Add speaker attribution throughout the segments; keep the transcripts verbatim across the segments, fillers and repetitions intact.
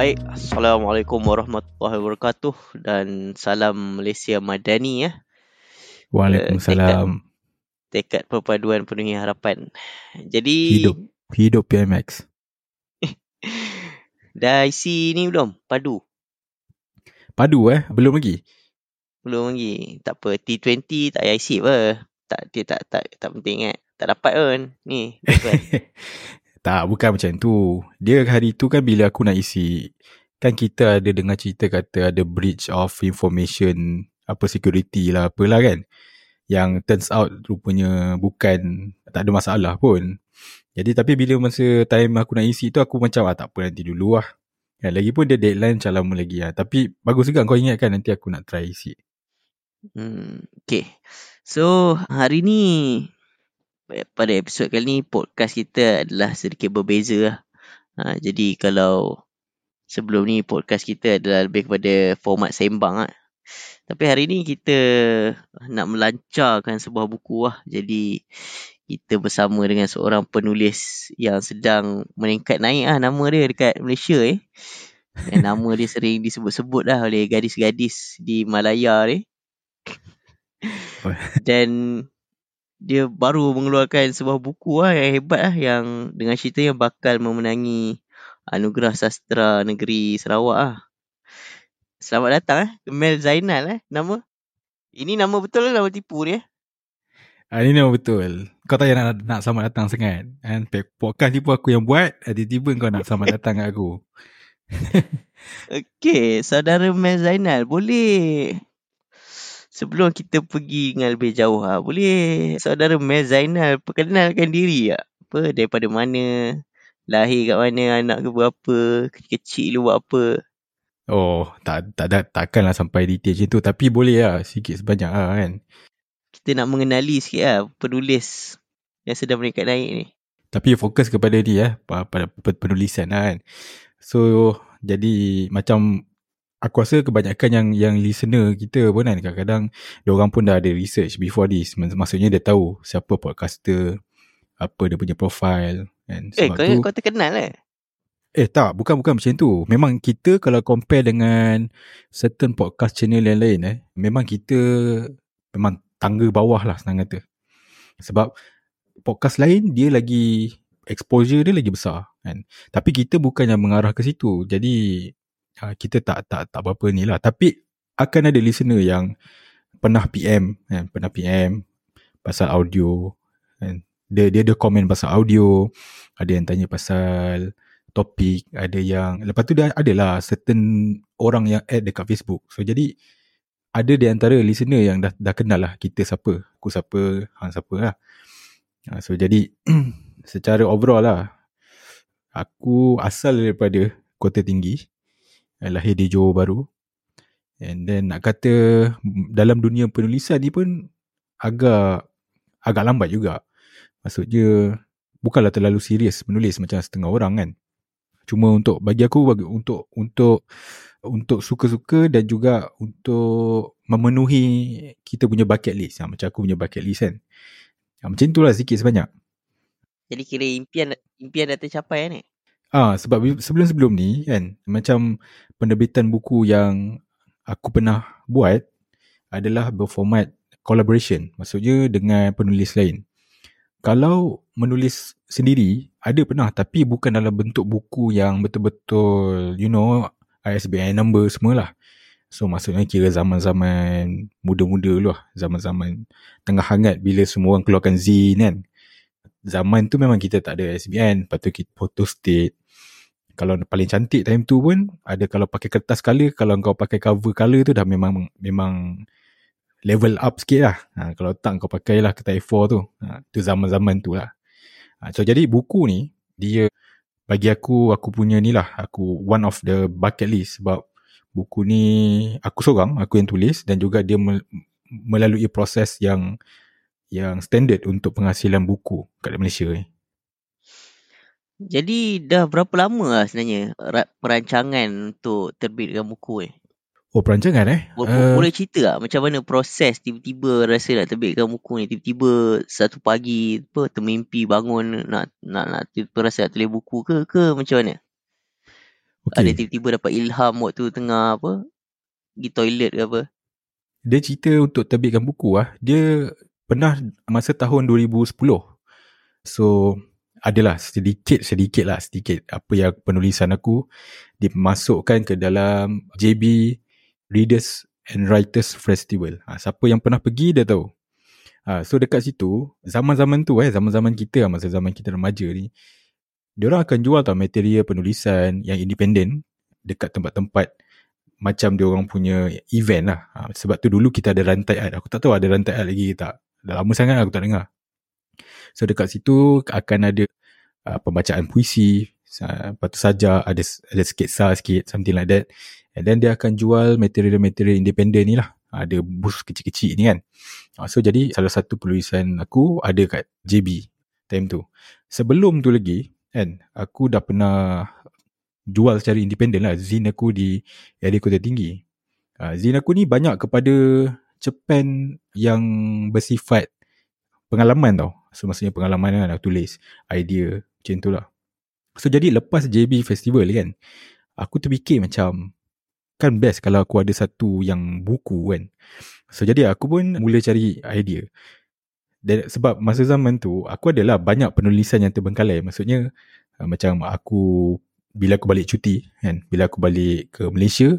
Speaker 1: Baik, Assalamualaikum warahmatullahi wabarakatuh dan salam Malaysia Madani ya. Uh, tekad
Speaker 2: Waalaikumsalam.
Speaker 1: tekad perpaduan penuhi harapan. Jadi
Speaker 2: Hidup. Hidup P M X.
Speaker 1: dah isi ni belum? Padu?
Speaker 2: Padu eh? Belum lagi?
Speaker 1: Belum lagi. Tak apa, T dua puluh tak payah isi apa. Tak, dia tak, tak, tak penting kan. Tak dapat pun. Ni, tuan.
Speaker 2: Tak, bukan macam tu. Dia hari tu kan bila aku nak isi, kan kita ada dengar cerita kata ada breach of information, apa security lah, apalah kan. Yang turns out rupanya bukan, tak ada masalah pun. Jadi tapi bila masa time aku nak isi tu, aku macam ah, tak apa nanti dulu lah. Ya, lagipun dia deadline macam lama lagi lah. Tapi bagus juga kau ingatkan nanti aku nak try isi.
Speaker 1: Hmm, okay. So, hari ni, pada episod kali ni, podcast kita adalah sedikit berbeza lah. Ha, jadi kalau sebelum ni podcast kita adalah lebih kepada format sembang lah. Tapi hari ni kita nak melancarkan sebuah buku lah. Jadi kita bersama dengan seorang penulis yang sedang meningkat naik lah nama dia dekat Malaysia eh. Dan nama dia sering disebut-sebut lah oleh gadis-gadis di Malaya ni. Dan dia baru mengeluarkan sebuah buku lah yang hebat lah, yang dengan cerita yang bakal memenangi Anugerah Sastera Negeri Sarawak lah. Selamat datang eh, Mel Zainal eh, nama. Ini nama betul lah, nama tipu dia?
Speaker 2: Ah, ini nama betul. Kau tak payah nak, nak selamat datang sangat. Kan? Podcast ni pun aku yang buat, tiba-tiba kau nak selamat datang kat aku.
Speaker 1: Okey, saudara Mel Zainal, boleh sebelum kita pergi dengan lebih jauh ha, boleh saudara Mel Zainal perkenalkan diri tak? Apa, daripada mana, lahir kat mana, anak ke berapa, kecil-kecil lu buat apa?
Speaker 2: Oh, tak tak tak takkanlah sampai detail macam tu, tapi boleh lah sikit sebanyak lah kan.
Speaker 1: Kita nak mengenali sikit lah penulis yang sedang meningkat naik ni.
Speaker 2: Tapi fokus kepada dia eh, pada penulisan lah kan. So, jadi macam aku rasa kebanyakan yang yang listener kita pun kan, kadang-kadang diorang pun dah ada research before this. Maksudnya dia tahu siapa podcaster, apa dia punya profile kan.
Speaker 1: Eh,
Speaker 2: Sebab
Speaker 1: kau,
Speaker 2: tu,
Speaker 1: kau terkenal eh?
Speaker 2: Eh tak, bukan-bukan macam tu. Memang kita kalau compare dengan certain podcast channel yang lain eh, memang kita memang tangga bawah lah senang kata. Sebab podcast lain dia lagi, exposure dia lagi besar kan. Tapi kita bukan yang mengarah ke situ. Jadi kita tak tak tak berapa ni lah. Tapi akan ada listener yang pernah P M kan, pernah P M pasal audio kan. Dia dia ada komen pasal audio, ada yang tanya pasal topik, ada yang lepas tu dia adalah certain orang yang add dekat Facebook. So jadi ada di antara listener yang dah dah kenal lah kita siapa, aku siapa, hang siapa lah. So jadi secara overall lah, aku asal daripada Kota Tinggi, lahir di Johor Bahru. And then nak kata dalam dunia penulisan ni pun agak agak lambat juga. Maksudnya bukanlah terlalu serius menulis macam setengah orang kan. Cuma untuk bagi aku bagi, untuk untuk untuk suka-suka dan juga untuk memenuhi kita punya bucket list. Ha, macam aku punya bucket list kan. Ha, macam itulah sikit sebanyak.
Speaker 1: Jadi kira impian impian dah tercapai ni.
Speaker 2: Ah, sebab sebelum-sebelum ni kan, macam penerbitan buku yang aku pernah buat adalah berformat collaboration. Maksudnya dengan penulis lain. Kalau menulis sendiri, ada pernah, tapi bukan dalam bentuk buku yang betul-betul, you know, I S B N number semualah. So maksudnya kira zaman-zaman muda-muda dulu lah. Zaman-zaman tengah hangat bila semua orang keluarkan zine kan. Zaman tu memang kita tak ada I S B N, lepas tu kita photo state. Kalau paling cantik time tu pun, ada kalau pakai kertas color, kalau kau pakai cover color tu dah memang memang level up sikit lah. Ha, kalau tak kau pakailah kertas A four tu. Ha, tu zaman-zaman tu lah. Ha, so jadi buku ni, dia bagi aku, aku punya ni lah, aku one of the bucket list. Sebab buku ni aku seorang, aku yang tulis, dan juga dia melalui proses yang yang standard untuk penghasilan buku kat Malaysia ni.
Speaker 1: Jadi dah berapa lama lah sebenarnya perancangan untuk terbitkan buku ni?
Speaker 2: Oh, perancangan eh?
Speaker 1: Uh, Boleh cerita tak macam mana proses tiba-tiba rasa nak terbitkan buku ni? Tiba-tiba satu pagi apa, termimpi bangun nak nak nak rasa nak tulis buku ke ke macam mana? Ada
Speaker 2: Okay.
Speaker 1: tiba-tiba dapat ilham waktu tengah apa, pergi toilet ke apa.
Speaker 2: Dia cerita untuk terbitkan buku lah. Dia pernah masa tahun dua ribu sepuluh. So, adalah sedikit-sedikit lah, sedikit apa yang penulisan aku dimasukkan ke dalam J B Readers and Writers Festival. Ha, siapa yang pernah pergi dia tahu. Ha, so dekat situ, zaman-zaman tu eh, zaman-zaman kita, masa zaman kita remaja ni, diorang akan jual tau material penulisan yang independen dekat tempat-tempat macam diorang punya event lah. Ha, sebab tu dulu kita ada rantai art. Aku tak tahu ada rantai art lagi ke tak. Dah lama sangat aku tak dengar. So dekat situ akan ada uh, pembacaan puisi, uh, lepas tu saja ada, ada sketsa sikit, something like that. And then dia akan jual material-material independen ni lah. Ada booth kecil-kecil ni kan. Uh, so jadi salah satu penulisan aku ada kat J B time tu. Sebelum tu lagi kan, aku dah pernah jual secara independen lah zine aku di area Kota Tinggi. Uh, zine aku ni banyak kepada cerpen yang bersifat pengalaman tau. So maksudnya pengalaman kan aku tulis idea macam tu lah. So jadi lepas J B Festival kan, aku terfikir macam kan best kalau aku ada satu yang buku kan. So jadi aku pun mula cari idea. Dan sebab masa zaman tu aku adalah banyak penulisan yang terbengkalai. Maksudnya uh, macam aku bila aku balik cuti kan, bila aku balik ke Malaysia,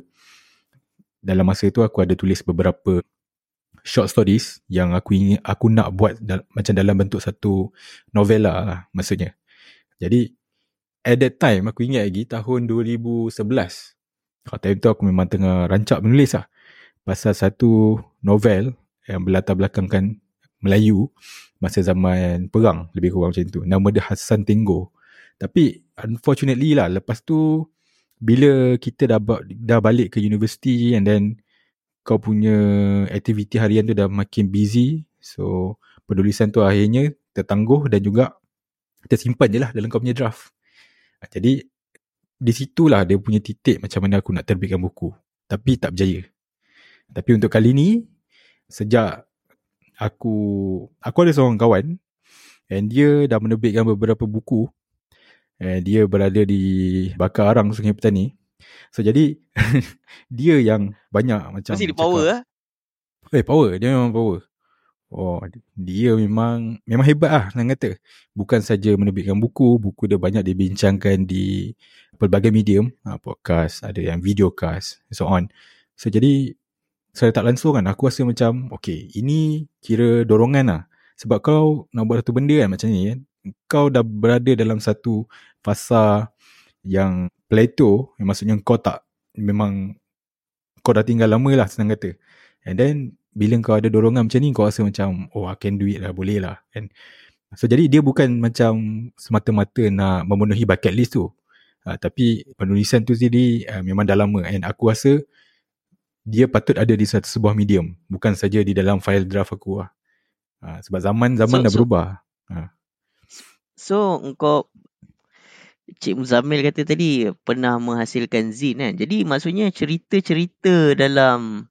Speaker 2: dalam masa tu aku ada tulis beberapa short stories yang aku ingin aku nak buat dal- macam dalam bentuk satu novela lah maksudnya. Jadi at that time aku ingat lagi tahun dua ribu sebelas. Kat time tu aku memang tengah rancak menulis lah pasal satu novel yang berlatar belakangkan Melayu masa zaman perang, lebih kurang macam tu. Nama dia Hassan Tenggo. Tapi unfortunately lah, lepas tu bila kita dah, dah balik ke universiti and then kau punya aktiviti harian tu dah makin busy, so penulisan tu akhirnya tertangguh dan juga tersimpan je lah dalam kau punya draft. Jadi di situlah dia punya titik macam mana aku nak terbitkan buku, tapi tak berjaya. Tapi untuk kali ni, sejak aku aku ada seorang kawan and dia dah menerbitkan beberapa buku. And dia berada di Bakar Arang, Sungai Petani. So jadi dia yang banyak macam
Speaker 1: Mesti dia power lah.
Speaker 2: Eh power, dia memang power. Oh, dia memang memang hebat lah nak kata. Bukan saja menerbitkan buku, buku dia banyak dibincangkan di pelbagai medium, podcast, ada yang videocast, so on. So jadi saya tak langsung kan, aku rasa macam okay, ini kira dorongan lah. Sebab kau nak buat satu benda kan macam ni kan, kau dah berada dalam satu fasa yang plateau, yang maksudnya kau tak, memang kau dah tinggal lama lah senang kata. And then bila kau ada dorongan macam ni, kau rasa macam oh I can do it lah, boleh lah kan. So jadi dia bukan macam semata-mata nak memenuhi bucket list tu, uh, tapi penulisan tu sendiri uh, memang dah lama. And aku rasa dia patut ada di satu sebuah medium, bukan saja di dalam file draft aku lah. Uh, sebab zaman zaman so, dah berubah.
Speaker 1: So, uh. so engkau, Cik Muzammil kata tadi pernah menghasilkan zine kan. Jadi maksudnya cerita-cerita dalam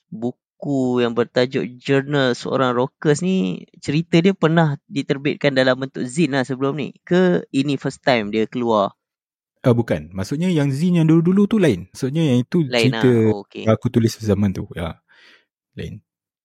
Speaker 1: buku yang bertajuk Journal Seorang Rockers ni, cerita dia pernah diterbitkan dalam bentuk zine lah sebelum ni? Ke ini first time dia keluar?
Speaker 2: Uh, bukan. Maksudnya yang zine yang dulu-dulu tu lain. Maksudnya yang itu lain cerita lah. Oh, okay. Aku tulis zaman tu. Ya. Lain.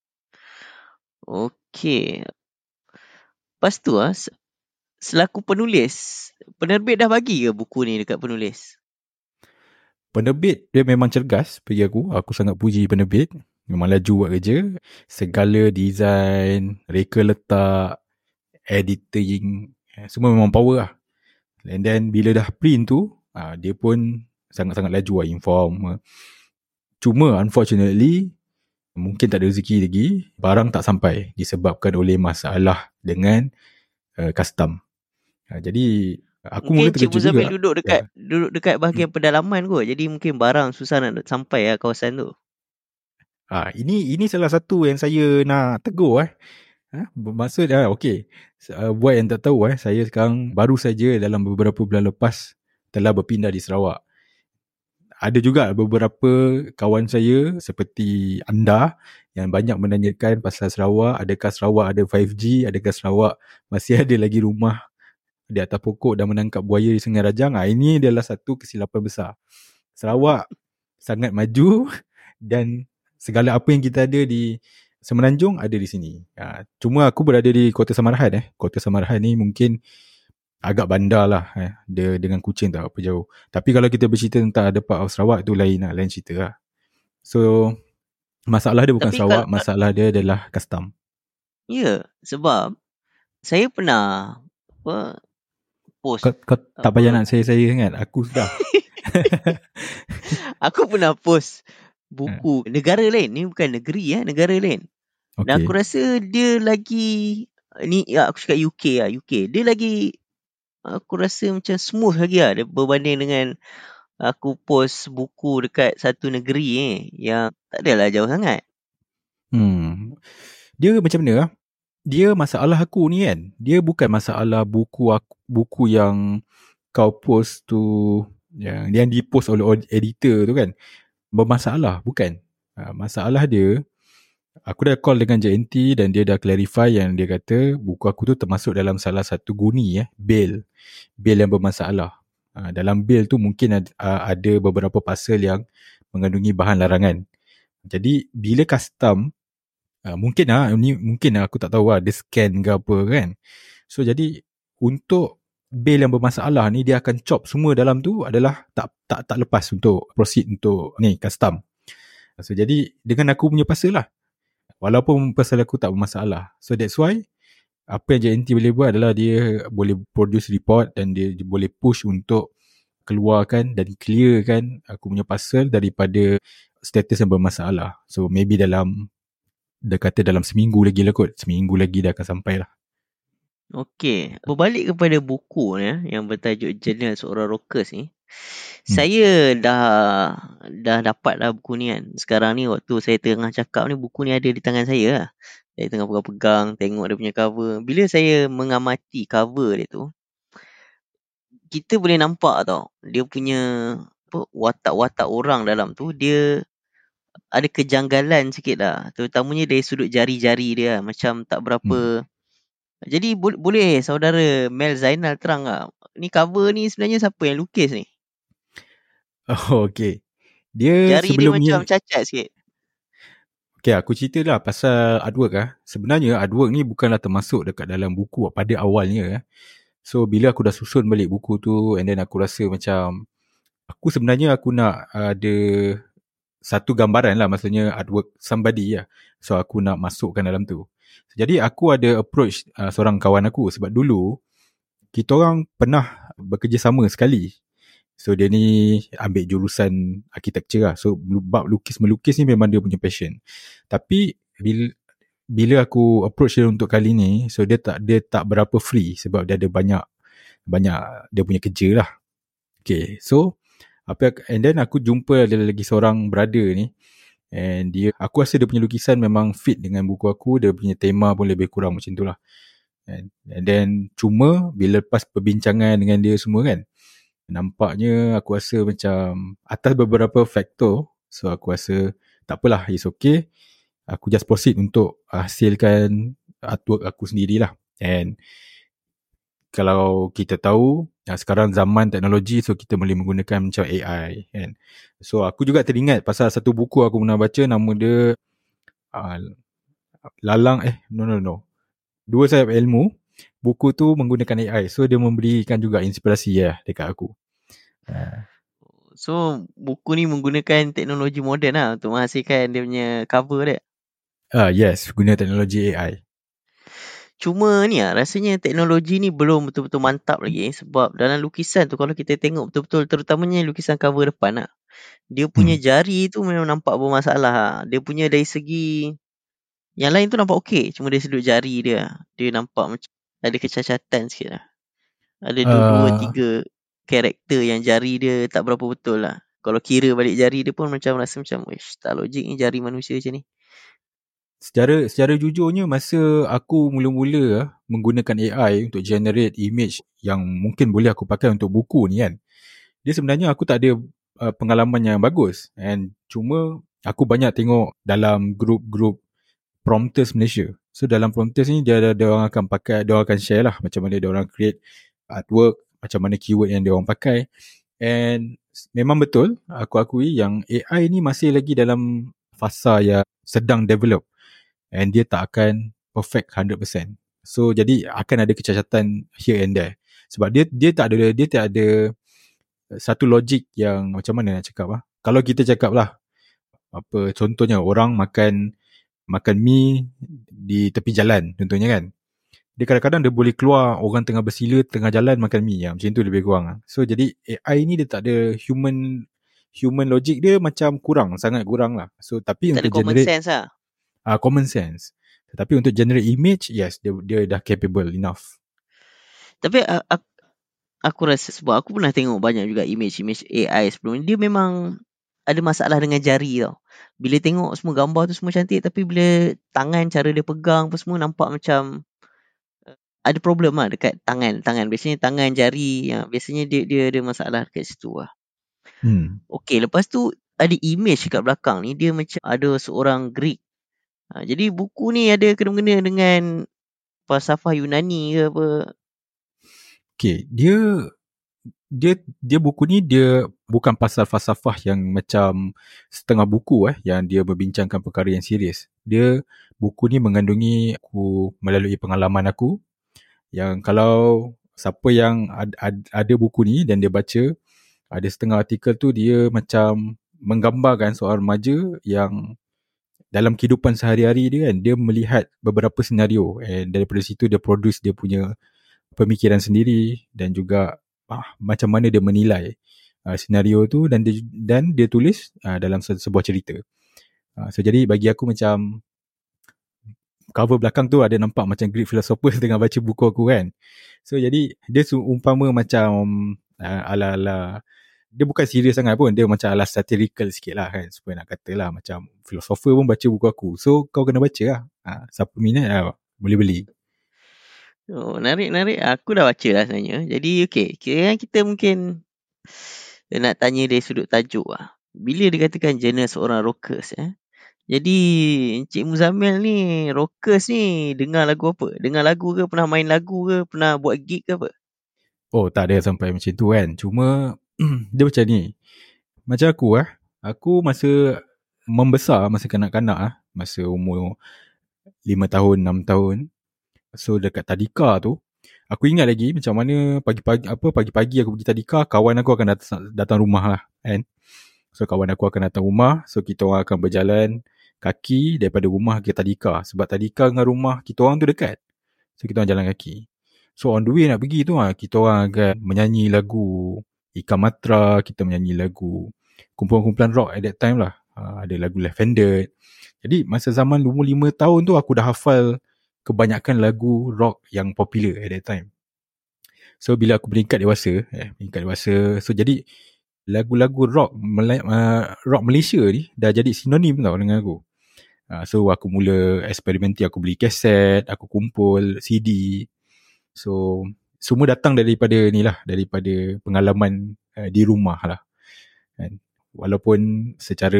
Speaker 1: Okay. Lepas tu lah, selaku penulis, penerbit dah bagi ke buku ni dekat penulis?
Speaker 2: Penerbit dia memang cergas bagi aku. Aku sangat puji penerbit. Memang laju buat kerja. Segala design, reka letak, editing, semua memang power lah. And then bila dah print tu, dia pun sangat-sangat laju lah, inform. Cuma unfortunately, mungkin tak ada rezeki lagi, barang tak sampai disebabkan oleh masalah dengan uh, custom. Jadi aku mula terkejut juga.
Speaker 1: Mungkin Cik Muzammil duduk dekat ya. duduk dekat bahagian hmm. pedalaman kot. Jadi mungkin barang susah nak sampai lah kawasan tu.
Speaker 2: Ah, ini ini salah satu yang saya nak tegur eh. Ha? Maksud ah, okay. Uh, buat yang tak tahu eh, saya sekarang baru saja dalam beberapa bulan lepas telah berpindah di Sarawak. Ada juga beberapa kawan saya seperti anda yang banyak menanyakan pasal Sarawak. Adakah Sarawak ada five G? Adakah Sarawak masih ada lagi rumah di atas pokok dan menangkap buaya di Sungai Rajang. Ha, ini adalah satu kesilapan besar. Sarawak sangat maju dan segala apa yang kita ada di Semenanjung ada di sini. Ha, cuma aku berada di Kota Samarahan. Eh. Kota Samarahan ni mungkin agak bandar lah. Eh. Dia dengan Kuching tak apa jauh. Tapi kalau kita bercerita tentang ada part of Sarawak tu lain lah. Lain cerita lah. So, masalah dia bukan
Speaker 1: Tapi
Speaker 2: Sarawak.
Speaker 1: kalau,
Speaker 2: Masalah dia adalah custom.
Speaker 1: ya, sebab saya pernah apa, post.
Speaker 2: Kau, kau tak
Speaker 1: apa,
Speaker 2: payah nak saya-saya sangat. Aku sudah.
Speaker 1: Aku pernah post buku negara lain. Ni bukan negeri ya, negara lain. Okay. Dan aku
Speaker 2: Okay.
Speaker 1: rasa dia lagi, ni ya, aku cakap U K lah, U K. Dia lagi, aku rasa macam smooth lagi lah dia berbanding dengan aku post buku dekat satu negeri eh, yang tak adalah jauh sangat.
Speaker 2: Hmm. Dia macam mana lah? Dia masalah aku ni kan. Dia bukan masalah buku aku, buku yang kau post tu, yang, yang di-post oleh editor tu kan. Bermasalah, bukan. Ha, masalah dia, aku dah call dengan J N T dan dia dah clarify yang dia kata buku aku tu termasuk dalam salah satu guni eh, bail. Bail yang bermasalah. Ha, dalam bail tu mungkin ada, ada beberapa pasal yang mengandungi bahan larangan. Jadi bila custom, uh, mungkin lah, ni mungkin lah, aku tak tahu lah, dia scan ke apa kan. So jadi untuk bail yang bermasalah ni, dia akan chop semua dalam tu adalah tak tak tak lepas untuk proceed untuk ni custom. So jadi dengan aku punya pasal lah, walaupun pasal aku tak bermasalah. So that's why apa yang J N T boleh buat adalah dia boleh produce report dan dia, dia boleh push untuk keluarkan dan clearkan aku punya pasal daripada status yang bermasalah. So maybe dalam, dia kata dalam seminggu lagi lah kot. Seminggu lagi dah akan sampai lah.
Speaker 1: Okey, berbalik kepada buku ni yang bertajuk Jurnal Seorang Rockers ni.
Speaker 2: Hmm.
Speaker 1: Saya dah dah dapat lah buku ni kan. Sekarang ni waktu saya tengah cakap ni, buku ni ada di tangan saya lah. Saya tengah pegang-pegang, tengok dia punya cover. Bila saya mengamati cover dia tu, kita boleh nampak tau, dia punya apa, watak-watak orang dalam tu, dia ada kejanggalan sikit lah. Terutamanya dari sudut jari-jari dia lah. Macam tak berapa.
Speaker 2: Hmm.
Speaker 1: Jadi bo- boleh saudara Mel Zainal terang tak, ni cover ni sebenarnya siapa yang lukis ni?
Speaker 2: Oh, okay. Dia
Speaker 1: Jari
Speaker 2: sebelum
Speaker 1: dia
Speaker 2: ni,
Speaker 1: macam cacat sikit.
Speaker 2: okay, aku cerita lah pasal artwork lah. Sebenarnya artwork ni bukanlah termasuk dekat dalam buku pada awalnya. So bila aku dah susun balik buku tu, and then aku rasa macam, aku sebenarnya aku nak ada satu gambaran lah, maksudnya artwork somebody lah. So aku nak masukkan dalam tu. Jadi aku ada approach uh, seorang kawan aku, sebab dulu kita orang pernah bekerjasama sekali. So dia ni ambil jurusan architecture lah. So bab lukis-melukis ni memang dia punya passion. Tapi bila bila aku approach dia untuk kali ni, so dia tak dia tak berapa free sebab dia ada banyak banyak dia punya kerja lah. Okay, so apa, and then aku jumpa ada lagi seorang brother ni, and dia, aku rasa dia punya lukisan memang fit dengan buku aku. Dia punya tema pun lebih kurang macam tu lah. And, and then cuma bila lepas perbincangan dengan dia semua kan, nampaknya aku rasa macam atas beberapa faktor, so aku rasa tak apalah, it's okay. Aku just proceed untuk hasilkan artwork aku sendirilah. And kalau kita tahu sekarang zaman teknologi, so kita boleh menggunakan macam A I kan. So aku juga teringat pasal satu buku aku pernah baca, nama dia uh, Lalang eh no no no Dua Sayap Ilmu. Buku tu menggunakan A I, so dia memberikan juga inspirasi ya dekat aku. Uh.
Speaker 1: So buku ni menggunakan teknologi moden lah untuk menghasilkan dia punya cover dia.
Speaker 2: Ah uh, yes, guna teknologi A I.
Speaker 1: Cuma ni lah, rasanya teknologi ni belum betul-betul mantap lagi. Sebab dalam lukisan tu, kalau kita tengok betul-betul, terutamanya lukisan cover depan lah, dia punya
Speaker 2: Hmm.
Speaker 1: jari tu memang nampak bermasalah lah. Dia punya dari segi, yang lain tu nampak okey, cuma dari sudut jari dia, dia nampak macam ada kecacatan sikit lah. Ada uh, dua, tiga karakter yang jari dia tak berapa betul lah. Kalau kira balik jari dia pun macam rasa macam, wish, tak logik ni jari manusia macam ni.
Speaker 2: Secara secara jujurnya, masa aku mula-mula menggunakan A I untuk generate image yang mungkin boleh aku pakai untuk buku ni kan, dia sebenarnya aku tak ada uh, pengalaman yang bagus. And cuma aku banyak tengok dalam grup-grup prompters Malaysia. So dalam prompters ni dia ada, dia orang akan pakai, dia orang akan share lah macam mana dia orang create artwork, macam mana keyword yang dia orang pakai. And memang betul, aku akui yang A I ni masih lagi dalam fasa yang sedang develop, and dia tak akan perfect one hundred percent. So jadi akan ada kecacatan here and there, sebab dia dia tak ada dia tak ada satu logik yang macam mana nak cakap ah. Kalau kita cakap lah, apa contohnya orang makan makan mi di tepi jalan contohnya kan, dia kadang-kadang dia boleh keluar orang tengah bersila tengah jalan makan mi, ya, macam tu lebih kurang. So jadi A I ni dia tak ada human human logic, dia macam kurang, sangat kurang lah. So tapi
Speaker 1: Tak ada
Speaker 2: untuk
Speaker 1: common
Speaker 2: generate
Speaker 1: sense lah.
Speaker 2: uh, common sense. Tetapi untuk generate image, yes, dia dia dah capable enough.
Speaker 1: Tapi uh, aku, aku rasa sebab aku pernah tengok banyak juga image-image A I sebelum ni, dia memang ada masalah dengan jari tau. Bila tengok semua gambar tu semua cantik, tapi bila tangan, cara dia pegang apa semua nampak macam uh, ada problem lah dekat tangan. Tangan biasanya tangan, jari, ya, biasanya dia dia ada masalah dekat situ lah.
Speaker 2: Hmm.
Speaker 1: Okey, lepas tu ada image kat belakang ni, dia macam ada seorang Greek. Ha, jadi buku ni ada kena-mengena dengan falsafah Yunani ke apa?
Speaker 2: Okay, dia dia dia buku ni dia bukan pasal falsafah yang macam setengah buku eh yang dia berbincangkan perkara yang serius. Dia buku ni mengandungi aku melalui pengalaman aku, yang kalau siapa yang ad, ad, ada buku ni dan dia baca, ada setengah artikel tu dia macam menggambarkan seorang remaja yang dalam kehidupan sehari-hari dia kan, dia melihat beberapa senario, and daripada situ dia produce dia punya pemikiran sendiri, dan juga ah, macam mana dia menilai uh, senario tu, dan dia, dan dia tulis uh, dalam se- sebuah cerita. Uh, so jadi bagi aku macam cover belakang tu ada nampak macam Greek philosopher tengah baca buku aku kan. So jadi dia umpama macam uh, ala-ala, dia bukan serius sangat pun, dia macam ala satirical sikit lah kan, supaya nak kata lah macam philosopher pun baca buku aku, so kau kena baca lah. Ha, siapa minat lah, boleh beli.
Speaker 1: Oh, narik-narik. Aku dah baca lah sebenarnya. Jadi okey, kira kita mungkin nak tanya dari sudut tajuk lah. Bila dikatakan jenis seorang rockers eh. Jadi Encik Muzammil ni rockers ni dengar lagu apa? Dengar lagu ke, pernah main lagu ke, pernah buat gig ke apa?
Speaker 2: Oh tak ada sampai macam tu kan, cuma dia macam ni. Macam aku lah, aku masa membesar, masa kanak-kanak lah, masa umur lima tahun, enam tahun, so dekat tadika tu, aku ingat lagi macam mana pagi-pagi apa pagi-pagi aku pergi tadika, kawan aku akan datang, datang rumah lah kan. So kawan aku akan datang rumah, so kita orang akan berjalan kaki daripada rumah ke tadika, sebab tadika dengan rumah kita orang tu dekat. So kita orang jalan kaki. So on the way nak pergi tu, kita orang akan menyanyi lagu Ikan Matra, kita menyanyi lagu kumpulan-kumpulan rock at that time lah. Ada lagu Lavender. Jadi masa zaman umur lima tahun tu aku dah hafal kebanyakan lagu rock yang popular at that time. So bila aku beringkat dewasa, eh, beringkat dewasa, so jadi lagu-lagu rock uh, rock Malaysia ni dah jadi sinonim tau dengan aku. Uh, so aku mula eksperimen, aku beli kaset, aku kumpul C D. So semua datang daripada ni lah, daripada pengalaman uh, di rumah lah kan. Walaupun secara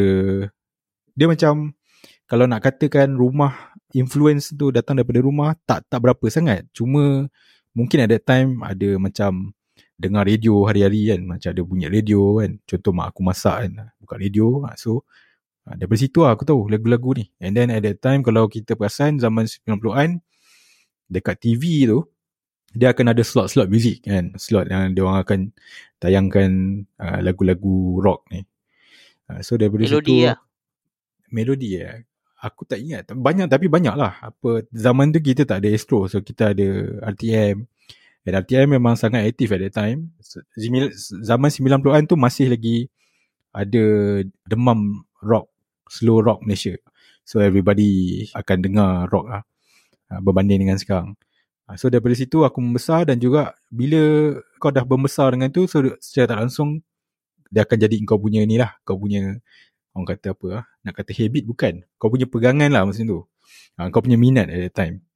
Speaker 2: dia macam, kalau nak katakan rumah influence tu datang daripada rumah, tak tak berapa sangat. Cuma mungkin at that time ada macam dengar radio hari-hari kan, macam ada bunyi radio kan, contoh mak aku masak kan, buka radio. So daripada situ lah aku tahu lagu-lagu ni. And then at that time, kalau kita perasan zaman sembilan puluhan, dekat T V tu dia akan ada slot-slot muzik kan, slot yang dia orang akan tayangkan uh, lagu-lagu rock ni. Uh, so daripada
Speaker 1: Melodi
Speaker 2: situ
Speaker 1: lah.
Speaker 2: Melodi ya. Aku tak ingat. Banyak, tapi banyak lah. Apa, zaman tu kita tak ada Astro. So kita ada R T M. Dan R T M memang sangat aktif at that time. Zaman sembilan puluhan tu masih lagi ada demam rock, slow rock Malaysia. So everybody akan dengar rock lah, berbanding dengan sekarang. So daripada situ aku membesar, dan juga bila kau dah membesar dengan tu, so secara tak langsung dia akan jadi kau punya ni lah, kau punya, orang kata apa lah, nak kata habit bukan, kau punya pegangan lah masa tu. Ha, kau punya minat at that time.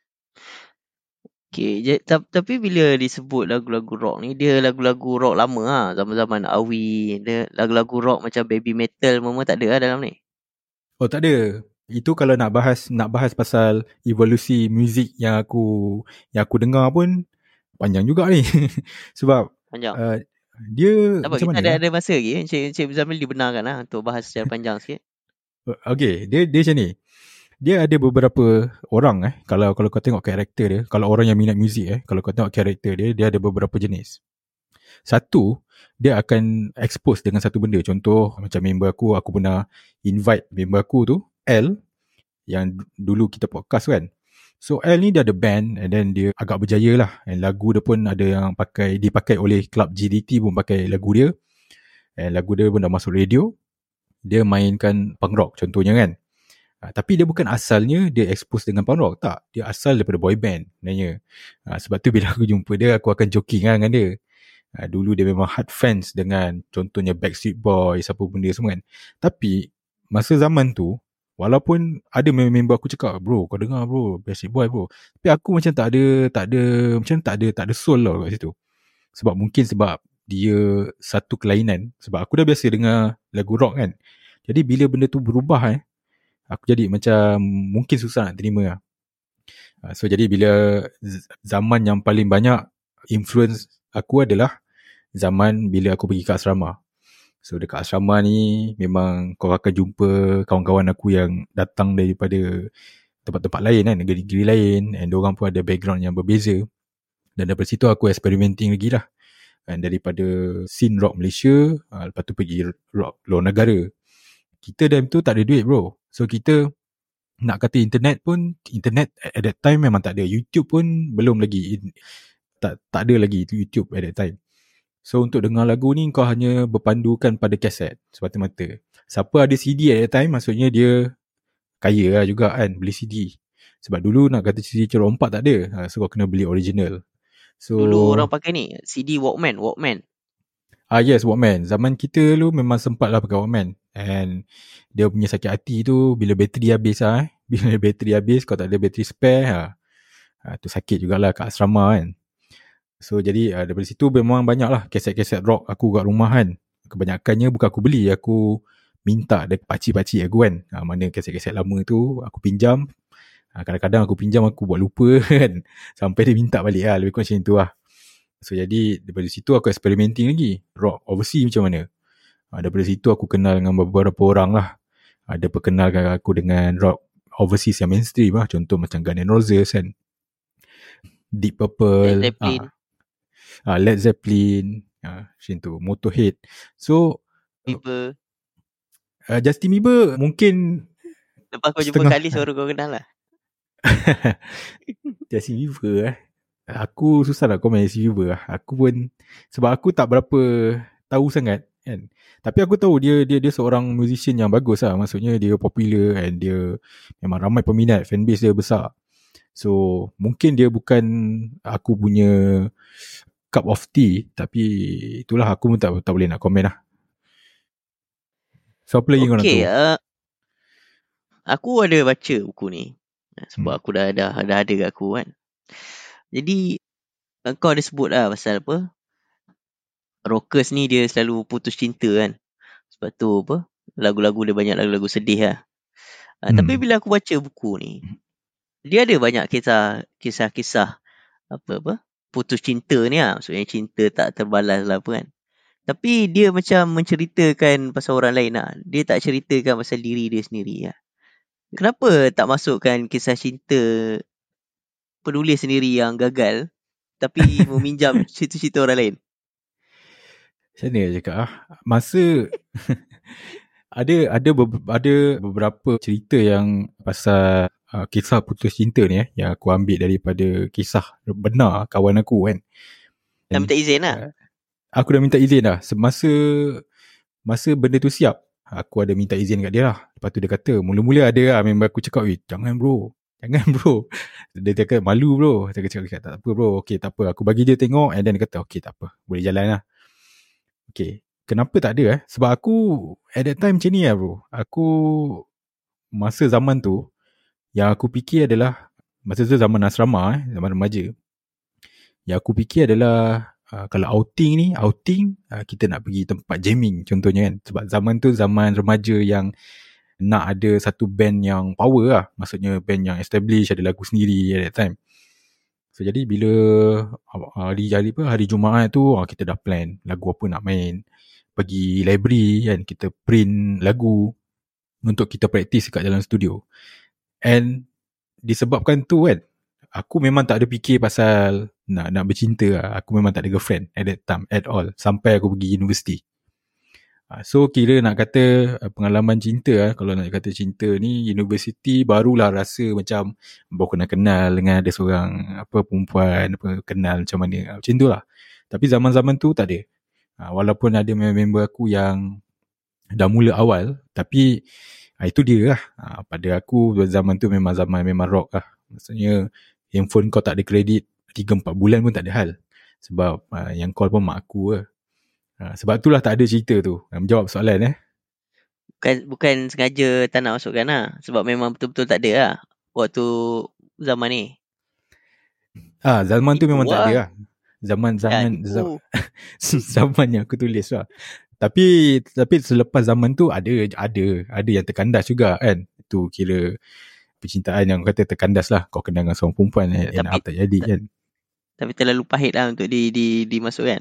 Speaker 1: Okay, je, tapi bila disebut lagu-lagu rock ni, dia lagu-lagu rock lama lah, zaman-zaman Awi, dia lagu-lagu rock macam baby metal memang tak ada lah dalam ni.
Speaker 2: Oh tak ada. Itu kalau nak bahas nak bahas pasal evolusi muzik yang aku yang aku dengar pun, panjang juga ni. Sebab
Speaker 1: Panjang.
Speaker 2: uh, dia
Speaker 1: Tak apa,
Speaker 2: macam
Speaker 1: kita
Speaker 2: mana
Speaker 1: ada,
Speaker 2: eh?
Speaker 1: ada masa lagi. Encik, Encik Zamil dibenarkan lah untuk bahas secara panjang sikit.
Speaker 2: Okay, dia dia macam ni. Dia ada beberapa orang eh, kalau kalau kau tengok karakter dia, kalau orang yang minat muzik eh, kalau kau tengok karakter dia, dia ada beberapa jenis. Satu, dia akan expose dengan satu benda. Contoh macam member aku, aku pernah invite member aku tu, L, yang dulu kita podcast kan. So L ni dia ada band, and then dia agak berjaya lah, and lagu dia pun ada yang pakai, dipakai oleh Club G D T pun pakai lagu dia, and lagu dia pun dah masuk radio. Dia mainkan punk rock contohnya kan. Ha, tapi dia bukan asalnya dia expose dengan punk rock, tak. Dia asal daripada boy band sebenarnya. Ha, sebab tu bila aku jumpa dia, aku akan joking lah dengan dia. Ha, dulu dia memang hard fans dengan contohnya Backstreet Boys, apa benda semua kan. Tapi masa zaman tu, walaupun ada member aku cakap, bro kau dengar bro Backstreet Boys bro, tapi aku macam tak ada tak ada macam tak ada tak ada soul lah kat situ. Sebab mungkin sebab dia satu kelainan, sebab aku dah biasa dengar lagu rock kan. Jadi bila benda tu berubah eh, aku jadi macam mungkin susah nak terima lah. So jadi bila zaman yang paling banyak influence aku adalah zaman bila aku pergi ke asrama. So dekat asrama ni memang kau akan jumpa kawan-kawan aku yang datang daripada tempat-tempat lain kan, negeri-negeri lain, and diorang pun ada background yang berbeza. Dan daripada situ aku experimenting lagi lah. Dan daripada scene rock Malaysia, lepas tu pergi rock luar negara. Kita time tu tak ada duit bro. So kita nak kata internet pun, internet at that time memang tak ada. YouTube pun belum lagi, tak tak ada lagi YouTube at that time. So untuk dengar lagu ni kau hanya berpandukan pada kaset semata-mata. Siapa ada C D at that time, maksudnya dia kaya lah juga kan, beli C D. Sebab dulu nak kata C D cerompak tak ada, so kau kena beli original. So
Speaker 1: dulu orang pakai ni C D Walkman, Walkman.
Speaker 2: Ah yes, Walkman. Zaman kita dulu memang sempat lah pakai Walkman. And dia punya sakit hati tu bila bateri habis lah eh. Bila bateri habis, kau tak ada bateri spare ha. Ha, tu sakit jugalah kat asrama kan. So jadi uh, daripada situ memang banyak lah kaset-kaset rock aku kat rumah kan. Kebanyakannya bukan aku beli, aku minta dari pakcik-pakcik aku kan. Ha, mana kaset-kaset lama tu aku pinjam. Ha, kadang-kadang aku pinjam aku buat lupa kan. Sampai dia minta balik lah, lebih kurang macam tu lah. So jadi daripada situ aku experimenting lagi. Rock overseas macam mana. Ha, daripada situ aku kenal dengan beberapa orang lah. Ada perkenalkan aku dengan rock overseas yang mainstream lah. Contoh macam Guns N' Roses kan. Deep Purple.
Speaker 1: Led Zeppelin.
Speaker 2: Ha, ha, Led Zeppelin. Ha, macam tu. Motorhead. So
Speaker 1: Bieber.
Speaker 2: Uh, Justin Bieber mungkin
Speaker 1: lepas kau jumpa kali baru kau kenal lah.
Speaker 2: Justin Bieber eh. Aku susah nak komen Justin Bieber lah. Aku pun, sebab aku tak berapa tahu sangat kan. Tapi aku tahu dia dia dia seorang musician yang bagus lah. Maksudnya dia popular and dia memang ramai peminat, fanbase dia besar. So mungkin dia bukan aku punya cup of tea, tapi itulah, aku pun tak, tak boleh nak komen lah. So apa lagi kau nak tahu?
Speaker 1: Okay, uh, aku ada baca buku ni. Sebab hmm. aku dah, dah, dah ada kat aku kan. Jadi kau ada sebut lah pasal apa, rockers ni dia selalu putus cinta kan. Sebab tu apa, lagu-lagu dia banyak lagu-lagu sedih lah. hmm. uh, Tapi bila aku baca buku ni, dia ada banyak kisah Kisah-kisah Apa-apa putus cinta ni lah. Maksudnya cinta tak terbalas lah apa kan. Tapi dia macam menceritakan pasal orang lain lah. Dia tak ceritakan pasal diri dia sendiri lah. Kenapa tak masukkan kisah cinta penulis sendiri yang gagal tapi meminjam cerita-cerita orang lain?
Speaker 2: Macam mana cakap ah? Masa ada ada ada beberapa cerita yang pasal uh, kisah putus cinta ni eh, yang aku ambil daripada kisah benar kawan aku kan.
Speaker 1: Dah minta izin lah.
Speaker 2: Uh, aku dah minta izin dah. Semasa masa benda tu siap, aku ada minta izin kat dia lah. Lepas tu dia kata, mula-mula ada lah member aku cakap, "Weh, jangan bro. Jangan bro." Dia cakap, "Malu bro." Dia cakap, "Tak apa bro. Okay, tak apa." Aku bagi dia tengok, and then dia kata, "Okay, tak apa. Boleh jalan lah." Okay. Kenapa tak ada eh? Sebab aku at that time macam ni lah bro. Aku masa zaman tu, yang aku fikir adalah, masa tu zaman asrama eh, zaman remaja. Yang aku fikir adalah, Uh, kalau outing ni, outing uh, kita nak pergi tempat jamming contohnya kan. Sebab zaman tu zaman remaja yang nak ada satu band yang power lah. Maksudnya band yang establish, ada lagu sendiri at that time. So jadi bila hari hari apa hari Jumaat tu ah, kita dah plan lagu apa nak main. Pergi library kan, kita print lagu untuk kita praktis kat dalam studio. And disebabkan tu kan, aku memang tak ada fikir pasal nak nak bercinta lah. Aku memang tak ada girlfriend at that time at all sampai aku pergi universiti. So kira nak kata pengalaman cinta lah, kalau nak kata cinta ni universiti barulah rasa macam baru kenal-kenal dengan ada seorang apa perempuan apa kenal macam mana macam tu lah. Tapi zaman-zaman tu tak ada. Walaupun ada member aku yang dah mula awal, tapi itu dia lah. Pada aku zaman tu memang zaman memang rock lah. Maksudnya handphone kau tak ada kredit tiga empat bulan pun tak ada hal. Sebab yang call pun mak aku lah. Ha, sebab itulah tak ada cerita tu. Menjawab soalan eh.
Speaker 1: Bukan bukan sengaja tak nak masukkan lah. Sebab memang betul-betul tak ada lah. Waktu zaman ni.
Speaker 2: Ah, zaman tu
Speaker 1: Itu
Speaker 2: memang
Speaker 1: lah.
Speaker 2: tak ada lah. Zaman-zaman
Speaker 1: Ya,
Speaker 2: zaman, zaman yang aku tulis lah. Tapi tapi selepas zaman tu ada ada ada yang terkandas juga kan. Itu kira percintaan yang kata terkandas lah. Kau kenal dengan seorang perempuan
Speaker 1: ya,
Speaker 2: yang
Speaker 1: tapi,
Speaker 2: tak jadi kan.
Speaker 1: Tapi terlalu pahit lah untuk di, di, dimasukkan.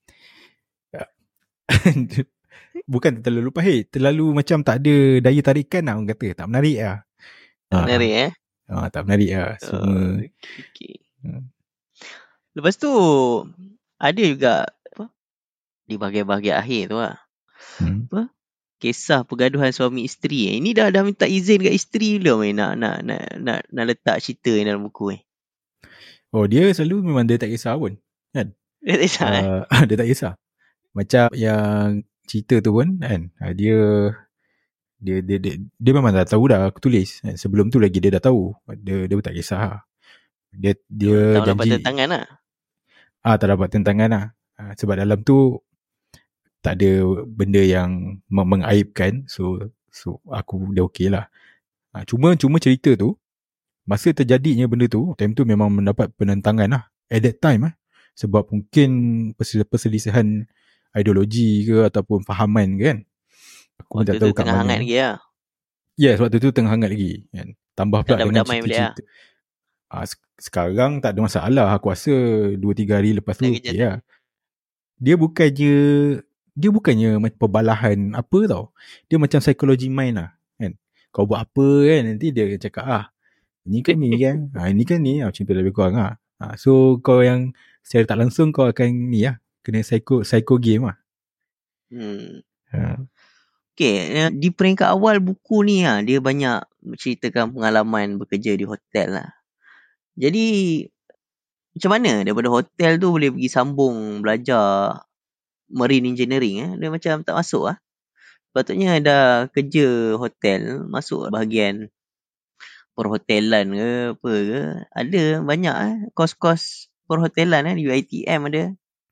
Speaker 2: Bukan terlalu pahit, terlalu macam tak ada daya tarikan lah orang kata. Tak menarik lah.
Speaker 1: Tak ha. menarik eh?
Speaker 2: Ha, tak menarik lah. Semua.
Speaker 1: Oh, okay, okay. Hmm. Lepas tu ada juga apa, di bahagian-bahagian akhir tu lah. Hmm. Apa? Kisah pergaduhan suami isteri. Eh. Ini dah dah minta izin kat isteri belum eh, nak, nak, nak, nak, nak letak cerita dalam buku eh.
Speaker 2: Oh, dia selalu memang dia tak kisah pun. Kan?
Speaker 1: Dia tak kisah uh,
Speaker 2: eh? Dia tak kisah. Macam yang cerita tu pun kan, dia dia dia dia, dia memang dah tahu dah aku tulis. Kan? Sebelum tu lagi dia dah tahu. Dia dia pun tak kisah. Dia dia
Speaker 1: tak
Speaker 2: janji. Tak
Speaker 1: dapat tentangan lah.
Speaker 2: Ah, tak dapat tentangan lah. Ah, sebab dalam tu tak ada benda yang mengaibkan. So so aku dia okey lah. Ah, cuma cuma cerita tu masa terjadinya benda tu, time tu memang mendapat penentangan lah. At that time eh. Sebab mungkin perselisihan ideologi ke ataupun fahaman ke kan. Aku
Speaker 1: waktu
Speaker 2: tak tahu kat
Speaker 1: tengah
Speaker 2: mana.
Speaker 1: Hangat lagi lah.
Speaker 2: Yes, waktu tu tengah hangat lagi kan. Tambah pula
Speaker 1: tak
Speaker 2: dengan cerita-cerita. Ah, sekarang tak ada masalah. Aku rasa dua tiga hari lepas tu okey lah. Dia bukannya dia bukannya macam perbalahan apa tau. Dia macam psikologi mind lah kan. Kau buat apa kan nanti dia cakap ah ini kan ni kan. Ha, ini kan ni macam tu lebih kurang lah. Ha, so kau yang secara tak langsung kau akan ni lah. Kena psycho, psycho game lah.
Speaker 1: Hmm. Ha. Okay. Di peringkat awal buku ni lah. Dia banyak menceritakan pengalaman bekerja di hotel lah. Jadi macam mana daripada hotel tu boleh pergi sambung belajar marine engineering eh? Dia macam tak masuk lah. Patutnya dah kerja hotel. Masuk bahagian perhotelan ke apa ke. Ada banyak eh kos-kos perhotelan eh di U I T M ada.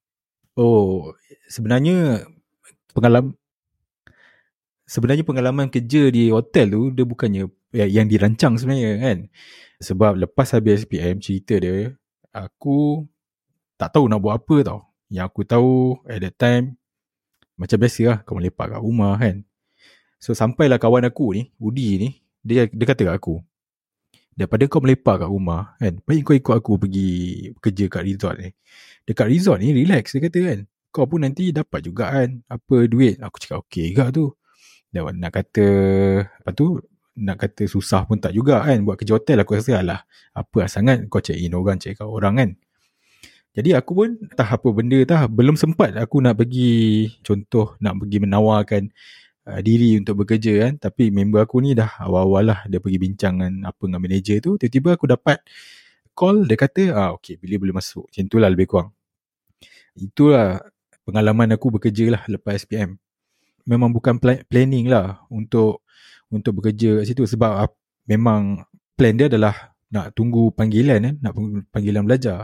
Speaker 2: Oh, sebenarnya pengalaman sebenarnya pengalaman kerja di hotel tu dia bukannya yang dirancang sebenarnya kan. Sebab lepas habis S P M cerita dia, aku tak tahu nak buat apa tau. Yang aku tahu at that time macam biasa lah kau melepak kat rumah kan. So sampailah kawan aku ni, Udi ni, dia dia kata kat aku, daripada kau melepak kat rumah kan, baik kau ikut aku pergi kerja kat resort ni. Dekat resort ni relax dia kata kan. Kau pun nanti dapat juga kan apa duit. Aku cakap okey juga tu. Dan nak kata apa tu, nak kata susah pun tak juga kan buat kerja hotel. Aku rasa alah apa sangat kau check in orang, check out orang kan. Jadi aku pun tak apa benda tah, belum sempat aku nak pergi contoh nak pergi menawarkan uh, diri untuk bekerja kan. Tapi member aku ni dah awal-awal lah dia pergi bincang dengan apa dengan manager tu. Tiba-tiba aku dapat call, dia kata ah okey bila boleh masuk. Macam itulah lebih kurang. Itulah pengalaman aku bekerja lah lepas S P M. Memang bukan planning lah untuk untuk bekerja kat situ. Sebab memang plan dia adalah nak tunggu panggilan kan, nak tunggu panggilan belajar.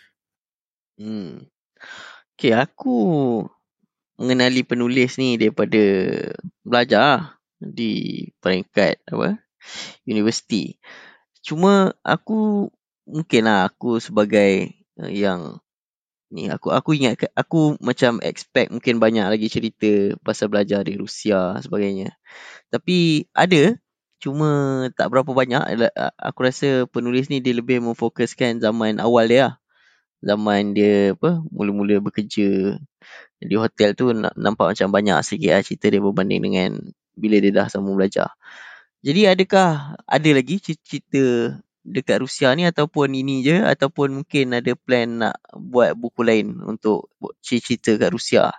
Speaker 1: Hmm. Okay, aku mengenali penulis ni daripada belajar di peringkat apa universiti. Cuma aku mungkinlah aku sebagai yang ni aku aku ingat aku macam expect mungkin banyak lagi cerita pasal belajar di Rusia sebagainya. Tapi ada, Cuma tak berapa banyak. Aku rasa penulis ni dia lebih memfokuskan zaman awal dia lah. Zaman dia apa mula-mula bekerja di hotel tu, nampak macam banyak sikit lah cerita dia berbanding dengan bila dia dah sama belajar. Jadi adakah ada lagi cerita dekat Rusia ni, ataupun ini je, ataupun mungkin ada plan nak buat buku lain untuk cerita kat Rusia?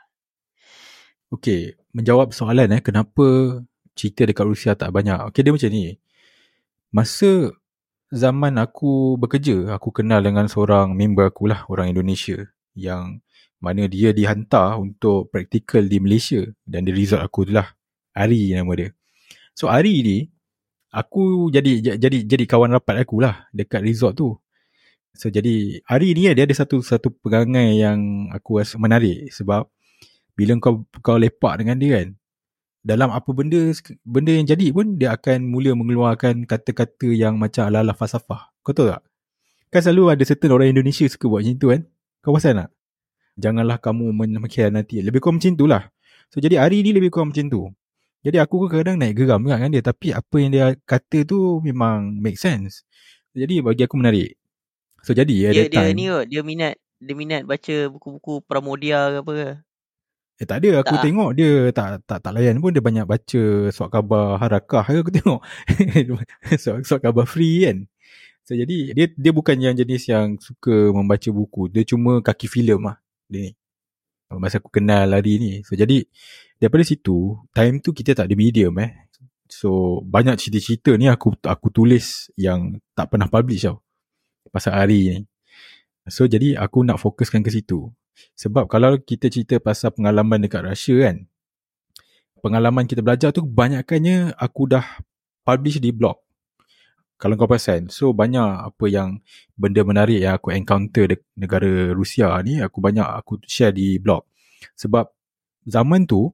Speaker 2: Okey, menjawab soalan eh kenapa cerita dekat Rusia tak banyak. Okey, dia macam ni. Masa zaman aku bekerja, aku kenal dengan seorang member aku lah, orang Indonesia, yang mana dia dihantar untuk praktikal di Malaysia, dan dia resort aku tu lah. Ari nama dia. So Ari ni, aku jadi jadi jadi kawan rapat aku lah dekat resort tu. So jadi Ari ni dia ada satu satu perangai yang aku rasa menarik, sebab bila kau kau lepak dengan dia kan, dalam apa benda benda yang jadi pun dia akan mula mengeluarkan kata-kata yang macam ala-ala falsafah. Kau tahu tak? Kan selalu ada certain orang Indonesia suka buat macam tu kan? Kau pasal tak? Janganlah kamu mengkhianati. Lebih kurang macam tu lah. So jadi Ari ni lebih kurang macam tu. Jadi aku kadang-kadang naik geram juga kan dia, tapi apa yang dia kata tu memang make sense. Jadi bagi aku menarik. So jadi at
Speaker 1: Dia
Speaker 2: that
Speaker 1: dia
Speaker 2: time,
Speaker 1: ni kot, dia minat dia minat baca buku-buku Pramodia ke apa ke?
Speaker 2: eh tak ada, aku
Speaker 1: Tak ah?
Speaker 2: tengok dia tak tak tak layan pun, dia banyak baca surat khabar Harakah ke aku tengok. surat, surat khabar free kan. So jadi dia dia bukan yang jenis yang suka membaca buku. Dia cuma kaki filem lah dia ni. Masa aku kenal Ari ni. So jadi daripada situ, time tu kita tak ada medium eh. So banyak cerita-cerita ni aku aku tulis yang tak pernah publish tau, pasal Ari ni. So jadi aku nak fokuskan ke situ. Sebab kalau kita cerita pasal pengalaman dekat Russia kan, pengalaman kita belajar tu banyakkannya aku dah publish di blog. Kalau kau perasan, so banyak apa yang benda menarik yang aku encounter di negara Rusia ni, aku banyak aku share di blog. Sebab zaman tu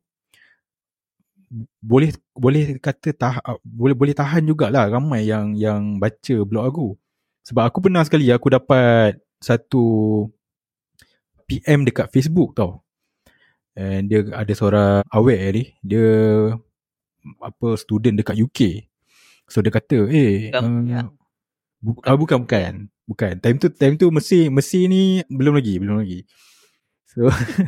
Speaker 2: boleh boleh kata tah, boleh boleh tahan jugalah ramai yang yang baca blog aku. Sebab aku pernah sekali aku dapat satu P M dekat Facebook tau. And dia ada seorang aware ni, dia apa student dekat U K. So dia kata, "Eh,
Speaker 1: Bukan,
Speaker 2: uh,
Speaker 1: ya.
Speaker 2: bu-
Speaker 1: bukan,
Speaker 2: ah, bukan bukan. Bukan. Time tu time tu mesti mesti ni belum lagi, belum lagi." So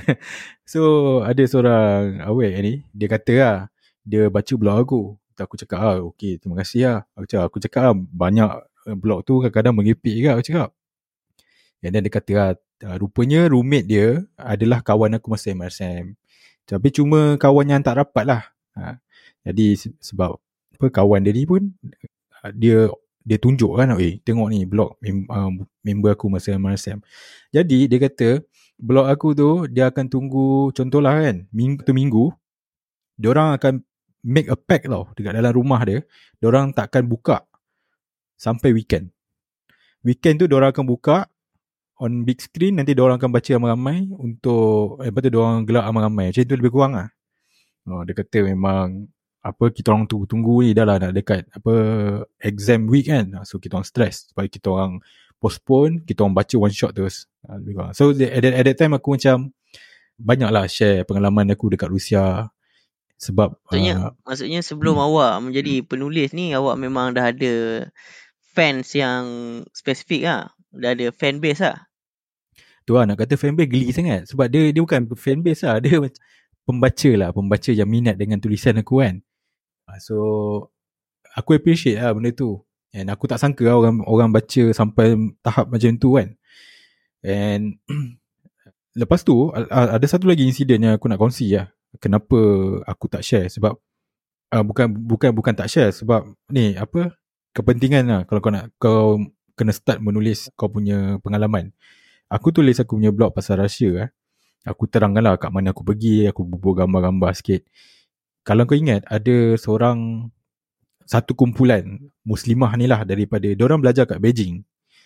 Speaker 2: so ada seorang aware ni, dia kata lah, dia baca blog aku. Aku cakap ah, okey, terima kasih lah. Aku cakap, aku cakap ah, banyak blog tu kadang-kadang mengepek juga aku cakap. And then dia kata lah, rupanya roommate dia adalah kawan aku masa M R S M. Tapi cuma kawan yang tak rapat lah. Ha. Jadi sebab apa, kawan dia ni pun dia dia tunjuk kan, eh tengok ni blog mem, uh, member aku masa M R S M. Jadi dia kata blog aku tu dia akan tunggu, contohlah kan, minggu tu minggu diorang akan make a pack tau dekat dalam rumah dia. Diorang takkan buka sampai weekend. Weekend tu diorang akan buka on big screen, nanti diorang akan baca ramai-ramai untuk, eh, lepas tu diorang gelak ramai-ramai. Macam tu lebih kurang lah. Oh, dia kata memang apa, kita orang tunggu-tunggu ni dah lah nak dekat apa exam week kan. So kita orang stress supaya kita orang postpone, kita orang baca one shot terus. So at that, at that time aku macam banyak lah share pengalaman aku dekat Rusia. Sebab
Speaker 1: Maksudnya,
Speaker 2: uh,
Speaker 1: maksudnya sebelum
Speaker 2: hmm.
Speaker 1: awak menjadi penulis ni, awak memang dah ada fans yang spesifik lah. Dah ada fan base lah.
Speaker 2: Tu lah, nak kata fanbase geli sangat. Sebab dia dia bukan fanbase lah. Dia pembaca lah. Pembaca yang minat dengan tulisan aku kan. So aku appreciate lah benda tu. And aku tak sangka lah orang, orang baca sampai tahap macam tu kan. And lepas tu ada satu lagi insiden yang aku nak kongsi lah. Kenapa aku tak share. Sebab uh, bukan bukan bukan tak share. Sebab ni apa, kepentingan lah. Kalau kau nak, kau kena start menulis kau punya pengalaman. Aku tulis aku punya blog pasal Russia. Eh. Aku terangkan lah kat mana aku pergi. Aku bubuh gambar-gambar sikit. Kalau kau ingat, ada seorang, satu kumpulan Muslimah ni lah daripada, diorang belajar kat Beijing.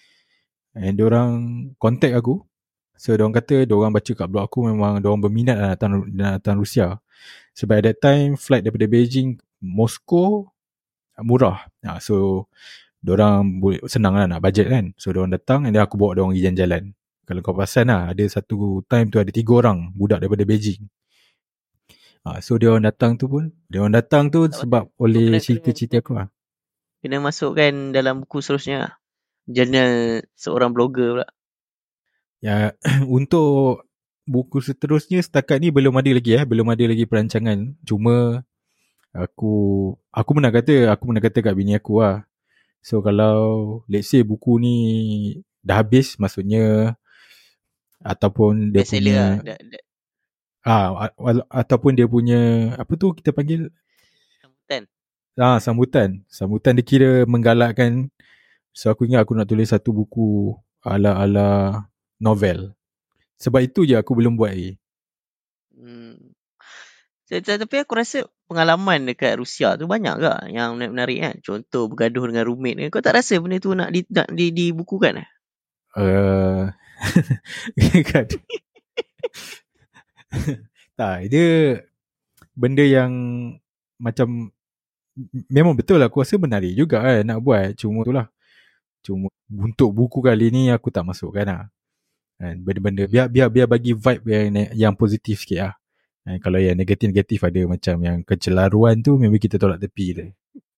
Speaker 2: And diorang contact aku. So diorang kata, diorang baca kat blog aku, memang diorang berminat nak datang, nak datang Rusia. Sebab at that time, flight daripada Beijing, Moskow, murah. Nah, so diorang senang lah nak budget kan. So diorang datang, and then aku bawa diorang pergi jalan-jalan. Kalau kau perasan lah, ada satu time tu ada tiga orang budak daripada Beijing. Ha, so dia orang datang tu pun, dia orang datang tu
Speaker 1: Tak
Speaker 2: sebab
Speaker 1: pasal.
Speaker 2: oleh
Speaker 1: Kena-
Speaker 2: cerita-cerita aku lah.
Speaker 1: Kena masukkan dalam buku seterusnya. Jurnal seorang blogger pula.
Speaker 2: Ya, untuk buku seterusnya setakat ni belum ada lagi eh, belum ada lagi perancangan. Cuma aku aku pernah kata, aku pernah kata kat bini aku lah. So kalau let's say buku ni dah habis, maksudnya ataupun dia
Speaker 1: Bestseller lah.
Speaker 2: punya
Speaker 1: Da, da,
Speaker 2: ah a- ataupun dia punya apa tu kita panggil
Speaker 1: sambutan.
Speaker 2: ah sambutan. Sambutan dia kira menggalakkan. So aku ingat aku nak tulis satu buku ala-ala novel. Sebab itu je aku belum buat lagi.
Speaker 1: Hmm. Tapi aku rasa pengalaman dekat Rusia tu banyak ke yang menarik kan? Contoh bergaduh dengan roommate ni. Kau tak rasa benda tu nak, di, nak di, dibukukan eh?
Speaker 2: Uh, kan? Tak, dia benda yang macam memang betul lah, aku rasa menarik juga kan nak buat. Cuma tu lah, cuma untuk buku kali ni aku tak masukkan lah. Kan, benda-benda biar biar biar bagi vibe yang yang positif sikit lah. Kan, kalau yang negatif-negatif ada macam yang kecelaruan tu, memang kita tolak tepi dia.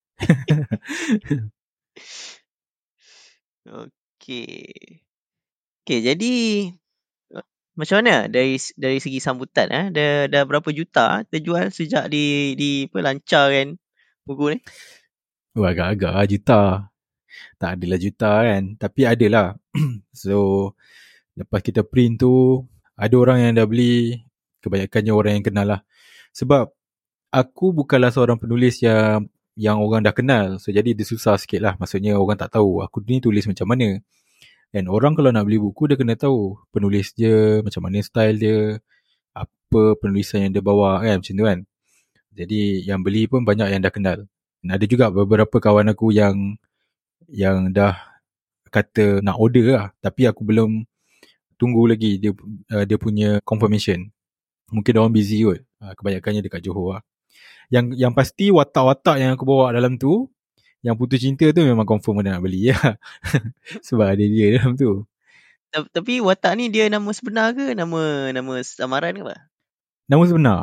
Speaker 1: Okey. Okey, jadi macam mana dari dari segi sambutan eh? Dah dah berapa juta terjual sejak di di apa lancarkan buku ni?
Speaker 2: Oh, agak-agak lah juta. Tak adalah juta kan, tapi adalah. So lepas kita print tu, ada orang yang dah beli, kebanyakannya orang yang kenal lah. Sebab aku bukanlah seorang penulis yang yang orang dah kenal. So jadi dia susah sikit lah. Maksudnya orang tak tahu aku ni tulis macam mana. Dan orang kalau nak beli buku, dia kena tahu penulis dia, macam mana style dia, apa penulisan yang dia bawa kan, macam tu kan. Jadi yang beli pun banyak yang dah kenal. Dan ada juga beberapa kawan aku yang yang dah kata nak order lah, tapi aku belum tunggu lagi dia uh, dia punya confirmation. Mungkin orang busy kot. Uh, kebanyakannya dekat Johor lah. Yang yang pasti watak-watak yang aku bawa dalam tu, yang putus cinta tu memang confirm ada nak beli ya. Sebab ada dia dalam tu.
Speaker 1: Tapi watak ni dia nama sebenar ke nama nama samaran ke apa?
Speaker 2: Nama sebenar.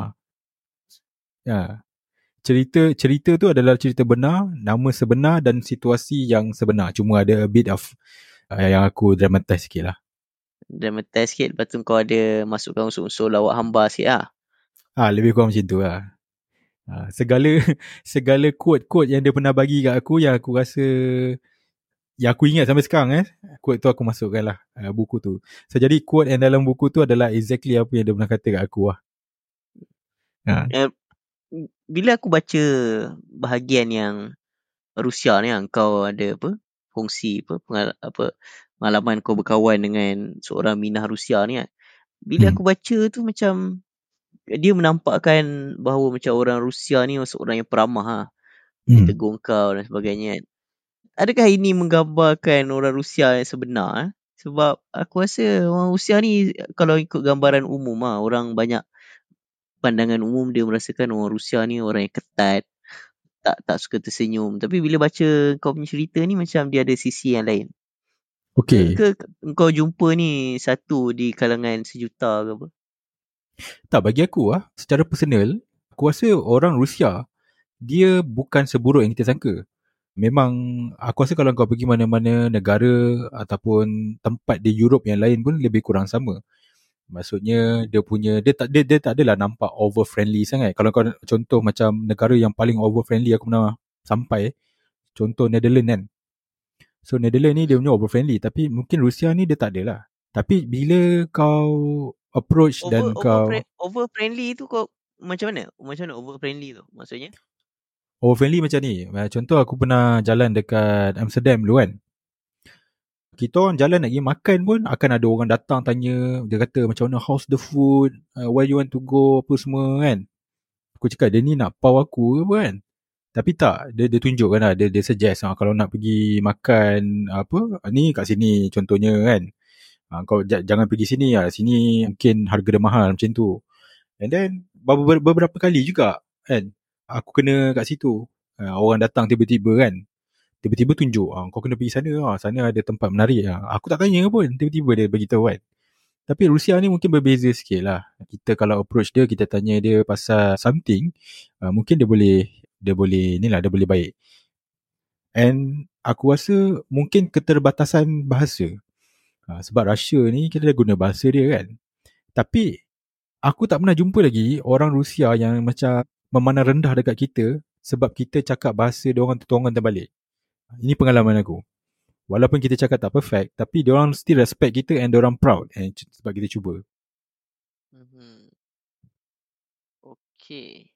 Speaker 2: Ya. Cerita cerita tu adalah cerita benar, nama sebenar dan situasi yang sebenar. Cuma ada a bit of uh, yang aku dramatize sikit lah.
Speaker 1: Dramatize sikit, lepas tu kau ada masukkan unsur-unsur lawak hamba sikit lah.
Speaker 2: Ah, lebih kurang macam tu lah. Ah, segala segala quote-quote yang dia pernah bagi kat aku, yang aku rasa, yang aku ingat sampai sekarang eh, quote tu aku masukkan lah uh, buku tu. So jadi quote yang dalam buku tu adalah exactly apa yang dia pernah kata kat aku lah. Ha.
Speaker 1: Eh, bila aku baca bahagian yang Rusia ni, kau ada apa fungsi apa pengal- apa pengalaman kau berkawan dengan seorang minah Rusia ni kan. Bila
Speaker 2: Hmm.
Speaker 1: aku baca tu macam dia menampakkan bahawa macam orang Rusia ni seorang yang peramah ha. Dia
Speaker 2: Hmm.
Speaker 1: tegur kau dan sebagainya kan. Adakah ini menggambarkan orang Rusia yang sebenar eh? Sebab aku rasa orang Rusia ni kalau ikut gambaran umum ha, orang banyak pandangan umum dia merasakan orang Rusia ni orang yang ketat, tak tak suka tersenyum. Tapi bila baca kau punya cerita ni macam dia ada sisi yang lain.
Speaker 2: Okay.
Speaker 1: Ke, ke kau jumpa ni satu di kalangan sejuta ke apa?
Speaker 2: Tak, bagi aku lah, secara personal, aku rasa orang Rusia, dia bukan seburuk yang kita sangka. Memang aku rasa kalau kau pergi mana-mana negara ataupun tempat di Europe yang lain pun lebih kurang sama. Maksudnya dia punya dia tak dia, dia tak adalah nampak over friendly sangat. Kalau kau contoh macam negara yang paling over friendly aku pernah sampai, contoh Netherlands kan. So Netherlands ni dia punya over friendly, tapi mungkin Rusia ni dia tak adalah. Tapi bila kau approach
Speaker 1: Over
Speaker 2: dan
Speaker 1: over
Speaker 2: kau
Speaker 1: fri- over friendly tu kau macam mana? Macam mana over friendly tu maksudnya?
Speaker 2: over friendly macam ni. Contoh aku pernah jalan dekat Amsterdam dulu kan. Kita orang jalan nak pergi makan pun akan ada orang datang tanya, dia kata macam mana how's the food, uh, where you want to go, apa semua kan. Aku cakap dia ni nak pau aku ke apa kan. Tapi tak, dia, dia tunjukkan lah, dia, dia suggest ha, kalau nak pergi makan apa, ni kat sini contohnya kan. Ha, kau j- jangan pergi sini lah, sini mungkin harga dia mahal macam tu. And then beberapa, beberapa kali juga kan, aku kena kat situ. Ha, orang datang tiba-tiba kan, tiba-tiba tunjuk, ah, kau kena pergi sana, ah, sana ada tempat menarik. Ah. Aku tak tanya pun, tiba-tiba dia beritahu kan. Tapi Rusia ni mungkin berbeza sikit lah. Kita kalau approach dia, kita tanya dia pasal something, uh, mungkin dia boleh, dia boleh ni lah, dia boleh baik. And aku rasa mungkin keterbatasan bahasa. Ha, sebab Russia ni kita dah guna bahasa dia kan. Tapi aku tak pernah jumpa lagi orang Rusia yang macam memandang rendah dekat kita sebab kita cakap bahasa diorang tertongan terbalik. Ini pengalaman aku. Walaupun kita cakap tak perfect, tapi diorang still respect kita and diorang proud and sebab kita cuba.
Speaker 1: Hmm. Okay.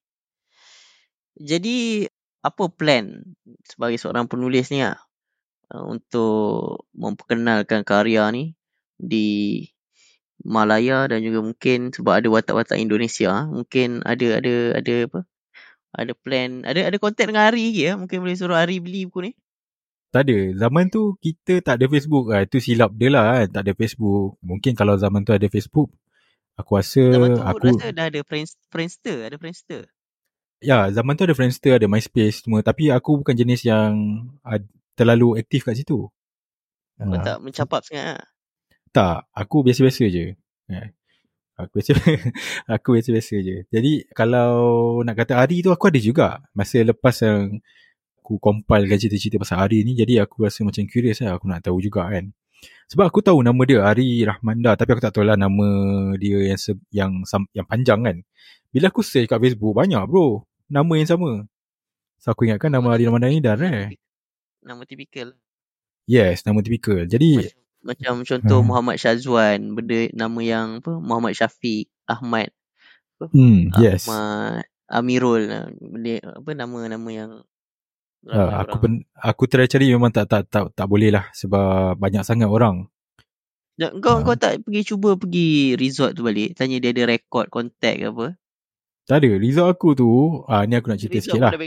Speaker 1: Jadi apa plan sebagai seorang penulis ni lah, uh, untuk memperkenalkan karya ni di Malaya dan juga mungkin sebab ada watak-watak Indonesia, mungkin ada ada ada apa? Ada plan, ada ada kontak dengan Ari lagi ya? Mungkin boleh suruh Ari beli buku ni.
Speaker 2: Tak ada. Zaman tu kita tak ada Facebook lah. Itu silap dia lah kan. Tak ada Facebook. Mungkin kalau zaman tu ada Facebook, aku rasa
Speaker 1: Zaman tu
Speaker 2: aku
Speaker 1: rasa dah ada Friends, Friendster, ada Friendster.
Speaker 2: ya, zaman tu ada Friendster, ada MySpace semua. Tapi aku bukan jenis yang uh, terlalu aktif kat situ.
Speaker 1: Kau
Speaker 2: Uh,
Speaker 1: tak mencapai sangat lah.
Speaker 2: tak, aku biasa-biasa je. Yeah. Aku biasa aku biasa-biasa je. Jadi kalau nak kata Ari tu aku ada juga. Masa lepas yang aku compilekan cerita-cerita pasal Ari ni, jadi aku rasa macam curious lah. Aku nak tahu juga kan. Sebab aku tahu nama dia Ari Rahmanda, tapi aku tak tahu lah nama dia yang se- yang yang panjang kan. Bila aku search kat Facebook, banyak bro nama yang sama. So aku ingatkan nama, nama Ari Rahmanda ni dah rare.
Speaker 1: Nama tipikal.
Speaker 2: Yes, nama tipikal. Jadi
Speaker 1: macam, macam contoh
Speaker 2: uh,
Speaker 1: Muhammad Syazwan, benda nama yang apa, Muhammad Syafiq, Ahmad apa?
Speaker 2: Hmm, yes.
Speaker 1: Ahmad Amirul, benda apa, nama-nama yang
Speaker 2: Uh, aku pen, aku try cari memang tak tak tak tak boleh lah sebab banyak sangat orang.
Speaker 1: Kau uh, kau tak pergi cuba pergi resort tu balik, tanya dia ada rekod kontak ke apa?
Speaker 2: Tak ada. Resort aku tu, ah ni aku nak cerita
Speaker 1: resort
Speaker 2: sikit lah.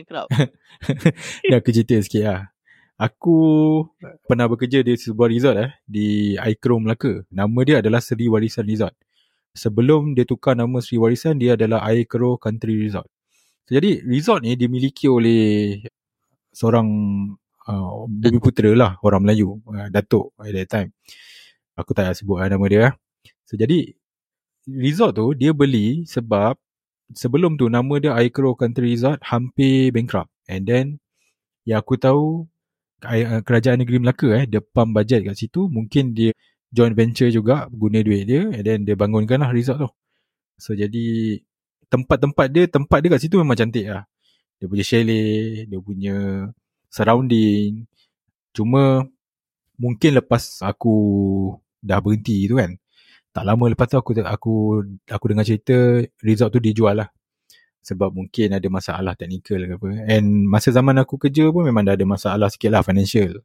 Speaker 2: Ni aku cerita sikit lah. Aku pernah bekerja di sebuah resort eh di Aikro Melaka. Nama dia adalah Seri Warisan Resort. Sebelum dia tukar nama Seri Warisan, dia adalah Aikro Country Resort. So, jadi resort ni dimiliki oleh seorang uh, Bumi Putera lah, orang Melayu, uh, Datuk at that time. Aku tak sebut lah nama dia. So jadi resort tu dia beli sebab sebelum tu nama dia Aikro Country Resort hampir bankrupt. And then yang aku tahu Kerajaan Negeri Melaka eh dia pump budget kat situ, mungkin dia joint venture juga guna duit dia, and then dia bangunkan lah resort tu. So jadi tempat-tempat dia tempat dia kat situ memang cantik lah. Dia punya chalet, dia punya surrounding. Cuma mungkin lepas aku dah berhenti tu kan, tak lama lepas tu aku aku aku dengar cerita resort tu dijual lah. Sebab mungkin ada masalah teknikal ke apa. And masa zaman aku kerja pun memang dah ada masalah sikit lah financial.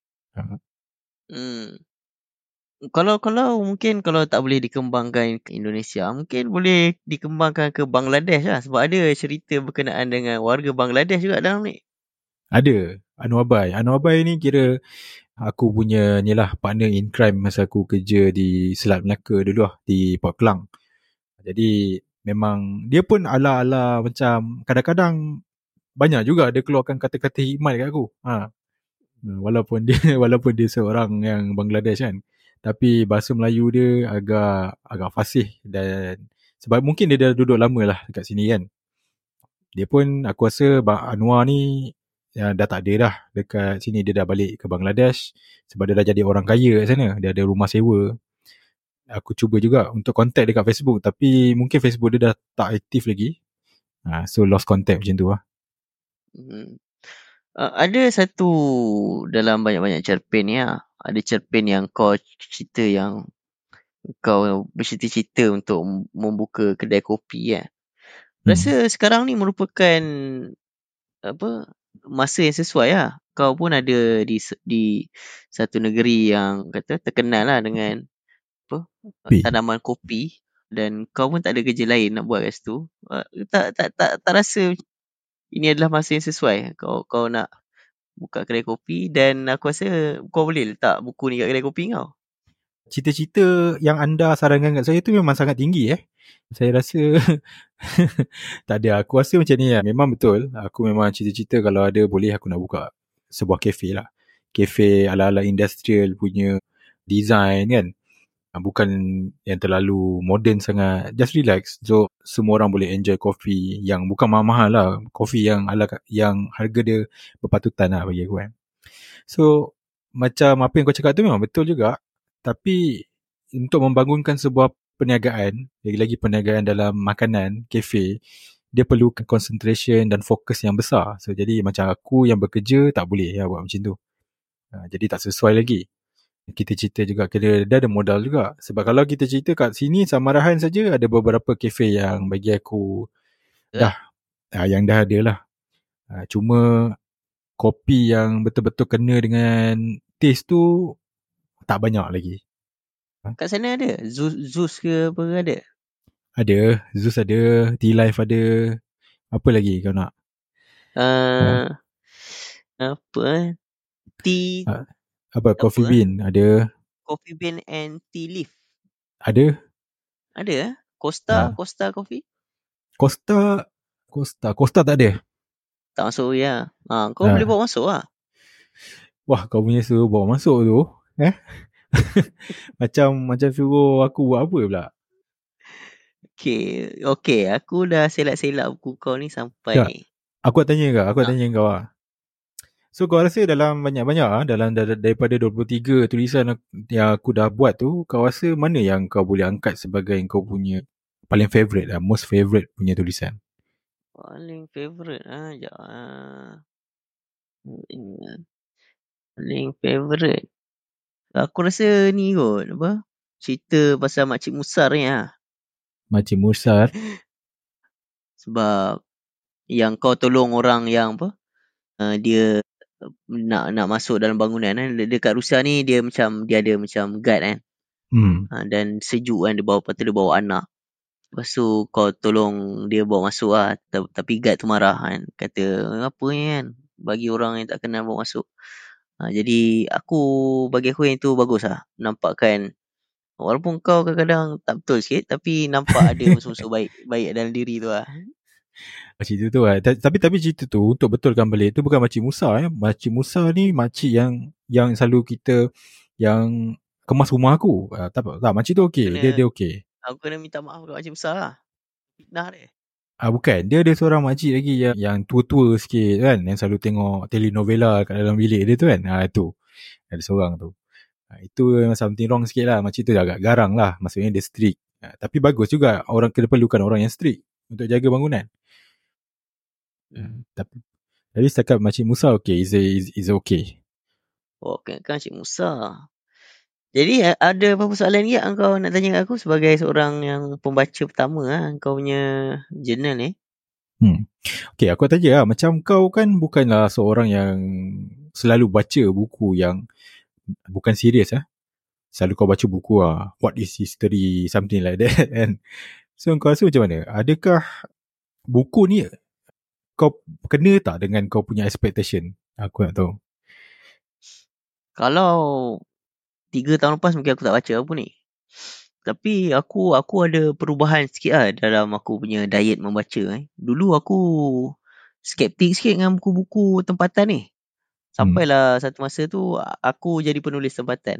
Speaker 1: Hmm. Kalau kalau mungkin kalau tak boleh dikembangkan ke Indonesia, mungkin boleh dikembangkan ke Bangladesh lah. Sebab ada cerita berkenaan dengan warga Bangladesh juga dalam ni.
Speaker 2: Ada. Anwar Bai. Anwar Bai ni kira aku punya ni lah partner in crime masa aku kerja di Selat Melaka dulu lah, di Port Klang. Jadi memang dia pun ala-ala macam kadang-kadang banyak juga dia keluarkan kata-kata hikmat kat aku. Ha. Walaupun dia walaupun dia seorang yang Bangladesh kan. Tapi bahasa Melayu dia agak agak fasih, dan sebab mungkin dia dah duduk lama lah dekat sini kan. Dia pun aku rasa Anwar ni ya, dah tak ada dah dekat sini. Dia dah balik ke Bangladesh sebab dia dah jadi orang kaya kat sana. Dia ada rumah sewa. Aku cuba juga untuk contact dekat Facebook, tapi mungkin Facebook dia dah tak aktif lagi. Ha, so lost contact macam tu lah.
Speaker 1: Hmm. Uh, ada satu dalam banyak-banyak cerpen ni lah. Ada cerpen yang kau cerita yang kau bercita-cita untuk membuka kedai kopi kan. Rasa hmm. sekarang ni merupakan apa masa yang sesuai lah. Kau pun ada di di satu negeri yang kata terkenal lah dengan apa kopi. Tanaman kopi, dan kau pun tak ada kerja lain nak buat kat situ. Uh, tak, tak tak tak rasa ini adalah masa yang sesuai kau kau nak buka kedai kopi, dan aku rasa kau boleh letak buku ni kat kedai kopi kau.
Speaker 2: Cita-cita yang anda sarankan kat saya tu memang sangat tinggi eh. Saya rasa tak ada. Aku rasa macam ni lah. Memang betul. Aku memang cita-cita kalau ada boleh aku nak buka sebuah kafe lah. Kafe ala-ala industrial punya design kan. Bukan yang terlalu modern sangat. Just relax. So semua orang boleh enjoy kopi yang bukan mahal-mahal lah. Kopi yang ala yang harga dia berpatutan lah bagi aku kan. So macam apa yang kau cakap tu memang betul juga. Tapi untuk membangunkan sebuah perniagaan, lagi-lagi perniagaan dalam makanan, kafe, dia perlukan concentration dan fokus yang besar. So jadi macam aku yang bekerja tak boleh ya buat macam tu. Ha, jadi tak sesuai lagi. Kita cerita juga kira dia ada modal juga. Sebab kalau kita cerita kat sini Samarahan saja ada beberapa kafe yang bagi aku dah ha, yang dah ada lah. Ha, cuma kopi yang betul-betul kena dengan taste tu tak banyak lagi.
Speaker 1: Kat sana ada Zeus, Zeus ke apa ke ada?
Speaker 2: Ada Zeus ada, T-Life ada. Apa lagi kau nak?
Speaker 1: Uh, apa eh? Tea
Speaker 2: Ha, apa
Speaker 1: apa
Speaker 2: Coffee
Speaker 1: eh?
Speaker 2: Bean ada.
Speaker 1: Coffee Bean and Tea Leaf.
Speaker 2: Ada.
Speaker 1: Ada eh? Costa,
Speaker 2: Ha.
Speaker 1: Costa Coffee?
Speaker 2: Costa Costa Costa tak ada.
Speaker 1: Tak masuk ya. Ha, kau
Speaker 2: Ha.
Speaker 1: boleh bawa masuk lah.
Speaker 2: Wah, kau punya suruh bawa masuk tu. Eh? macam macam suruh aku buat apa pula?
Speaker 1: Okay, okay. Aku dah selak-selak buku kau ni sampai
Speaker 2: Tak.
Speaker 1: ni.
Speaker 2: Aku nak tanya kau, aku nak
Speaker 1: Ha.
Speaker 2: tanya kau lah. So kau rasa dalam banyak-banyak ah dalam daripada dua puluh tiga tulisan yang aku dah buat tu, kau rasa mana yang kau boleh angkat sebagai kau punya paling favourite lah, most favourite punya tulisan?
Speaker 1: Paling favourite ah, jap ah. Paling favourite. Aku rasa ni kot, apa? Cerita pasal Makcik Musar ni ah.
Speaker 2: Makcik Musar.
Speaker 1: Sebab yang kau tolong orang yang apa? Uh, dia nak nak masuk dalam bangunan kan. Dekat Rusia ni dia macam dia ada macam guard kan.
Speaker 2: Hmm.
Speaker 1: Uh, dan sejuk kan dia bawa lepas tu dia bawa anak. Lepas tu kau tolong dia bawa masuk lah. Tapi guard tu marah kan. Kata apa ni kan. Bagi orang yang tak kenal bawa masuk. Uh, jadi aku bagi aku yang tu bagus lah. Nampakkan walaupun kau kadang-kadang tak betul sikit. Tapi nampak ada unsur-unsur baik, baik dalam diri tu lah.
Speaker 2: Cerita tu lah. Tapi tapi cerita tu untuk betulkan balik tu bukan Makcik Musa eh. Makcik Musa ni makcik yang yang selalu kita yang kemas rumah aku. Uh, tak tak makcik tu okey.
Speaker 1: Kena,
Speaker 2: Dia dia okey.
Speaker 1: aku kena minta maaf kat Makcik Besar lah. Fitnah dia.
Speaker 2: Ah bukan, dia ada seorang makcik lagi yang yang tua-tua sikit kan, yang selalu tengok telenovela kat dalam bilik dia tu kan. Ah tu. Ada seorang tu. Ah, itu something wrong sikit lah. Makcik tu agak garang lah. Maksudnya dia strict. Ah, tapi bagus juga orang kita perlukan orang yang strict untuk jaga bangunan. Hmm. Tapi jadi setakat Makcik Musa okay, is is, is okay.
Speaker 1: Oh, kan kan Cik Musa. Jadi ada apa-apa soalan lagi yang kau nak tanya aku sebagai seorang yang pembaca pertama lah, kau punya jurnal ni?
Speaker 2: Hmm. Okay, aku tanya lah. Macam kau kan bukanlah seorang yang selalu baca buku yang bukan serius lah. Selalu kau baca buku lah. What is history? Something like that. And so kau rasa macam mana? Adakah buku ni kau kena tak dengan kau punya expectation? Aku nak tahu.
Speaker 1: Kalau tiga tahun lepas mungkin aku tak baca apa ni. Tapi aku aku ada perubahan sikit lah dalam aku punya diet membaca. Eh. Dulu aku skeptik sikit dengan buku-buku tempatan ni. Sampailah hmm. satu masa tu aku jadi penulis tempatan.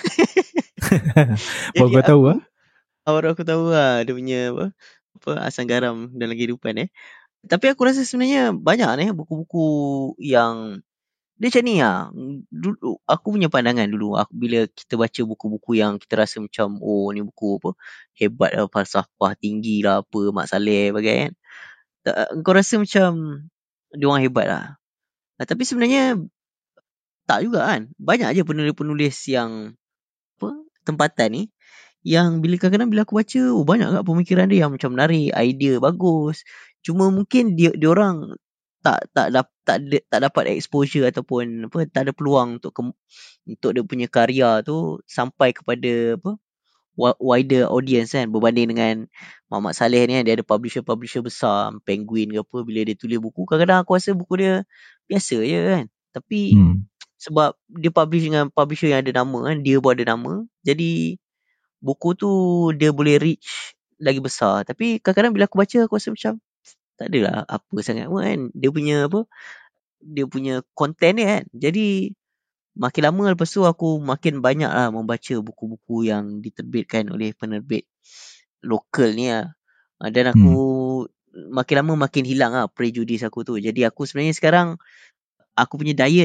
Speaker 2: Baru kau tahu lah.
Speaker 1: Baru aku tahu lah dia punya apa, apa asam garam dalam kehidupan eh. Tapi aku rasa sebenarnya banyak ni buku-buku yang dia macam ni lah. Dulu, aku punya pandangan dulu aku, bila kita baca buku-buku yang kita rasa macam oh ni buku apa hebat lah, falsafah tinggi lah apa, Mak Saleh bagai kan. Kau rasa macam dia orang hebat lah. Tapi sebenarnya tak juga kan. Banyak je penulis-penulis yang apa tempatan ni yang bila kadang-kadang bila aku baca oh banyak kat pemikiran dia yang macam menarik, idea bagus. Cuma mungkin dia dia orang tak tak tak tak, tak dapat exposure ataupun apa tak ada peluang untuk ke, untuk dia punya karya tu sampai kepada apa wider audience kan, berbanding dengan Muhammad Saleh ni kan, dia ada publisher-publisher besar, Penguin ke apa, bila dia tulis buku kadang-kadang aku rasa buku dia biasa je kan. Tapi hmm. sebab dia publish dengan publisher yang ada nama kan, dia pun ada nama, jadi buku tu dia boleh reach lagi besar. Tapi kadang-kadang bila aku baca aku rasa macam tak adalah apa sangat pun kan. Dia punya apa dia punya content dia kan. Jadi makin lama lepas tu aku makin banyak lah membaca buku-buku yang diterbitkan oleh penerbit lokal ni lah. Dan aku hmm. makin lama makin hilang lah prejudice aku tu. Jadi aku sebenarnya sekarang aku punya diet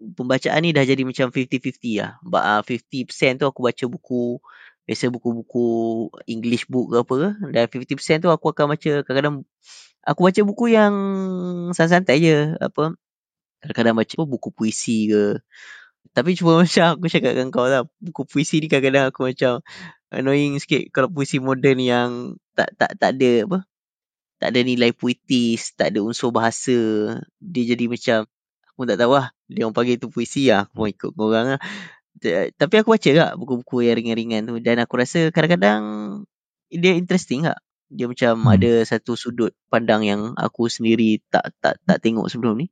Speaker 1: pembacaan ni dah jadi macam fifty-fifty lah. Ba- uh, fifty percent tu aku baca buku, biasa buku-buku English book ke apa ke. Dan fifty percent tu aku akan baca, kadang-kadang aku baca buku yang santai-santai je. Apa, kadang-kadang baca buku puisi ke. Tapi cuma macam aku cakap dengan kau lah, buku puisi ni kadang-kadang aku macam annoying sikit kalau puisi moden yang tak tak tak ada apa, tak ada nilai puitis, tak ada unsur bahasa. Dia jadi macam, aku tak tahu lah, dia orang panggil tu puisi lah, aku mau ikut korang lah. Ta- Tapi aku baca tak buku-buku yang ringan-ringan tu, dan aku rasa kadang-kadang dia interesting tak. Dia macam
Speaker 2: Hmm.
Speaker 1: ada satu sudut pandang yang aku sendiri tak tak tak tengok sebelum ni.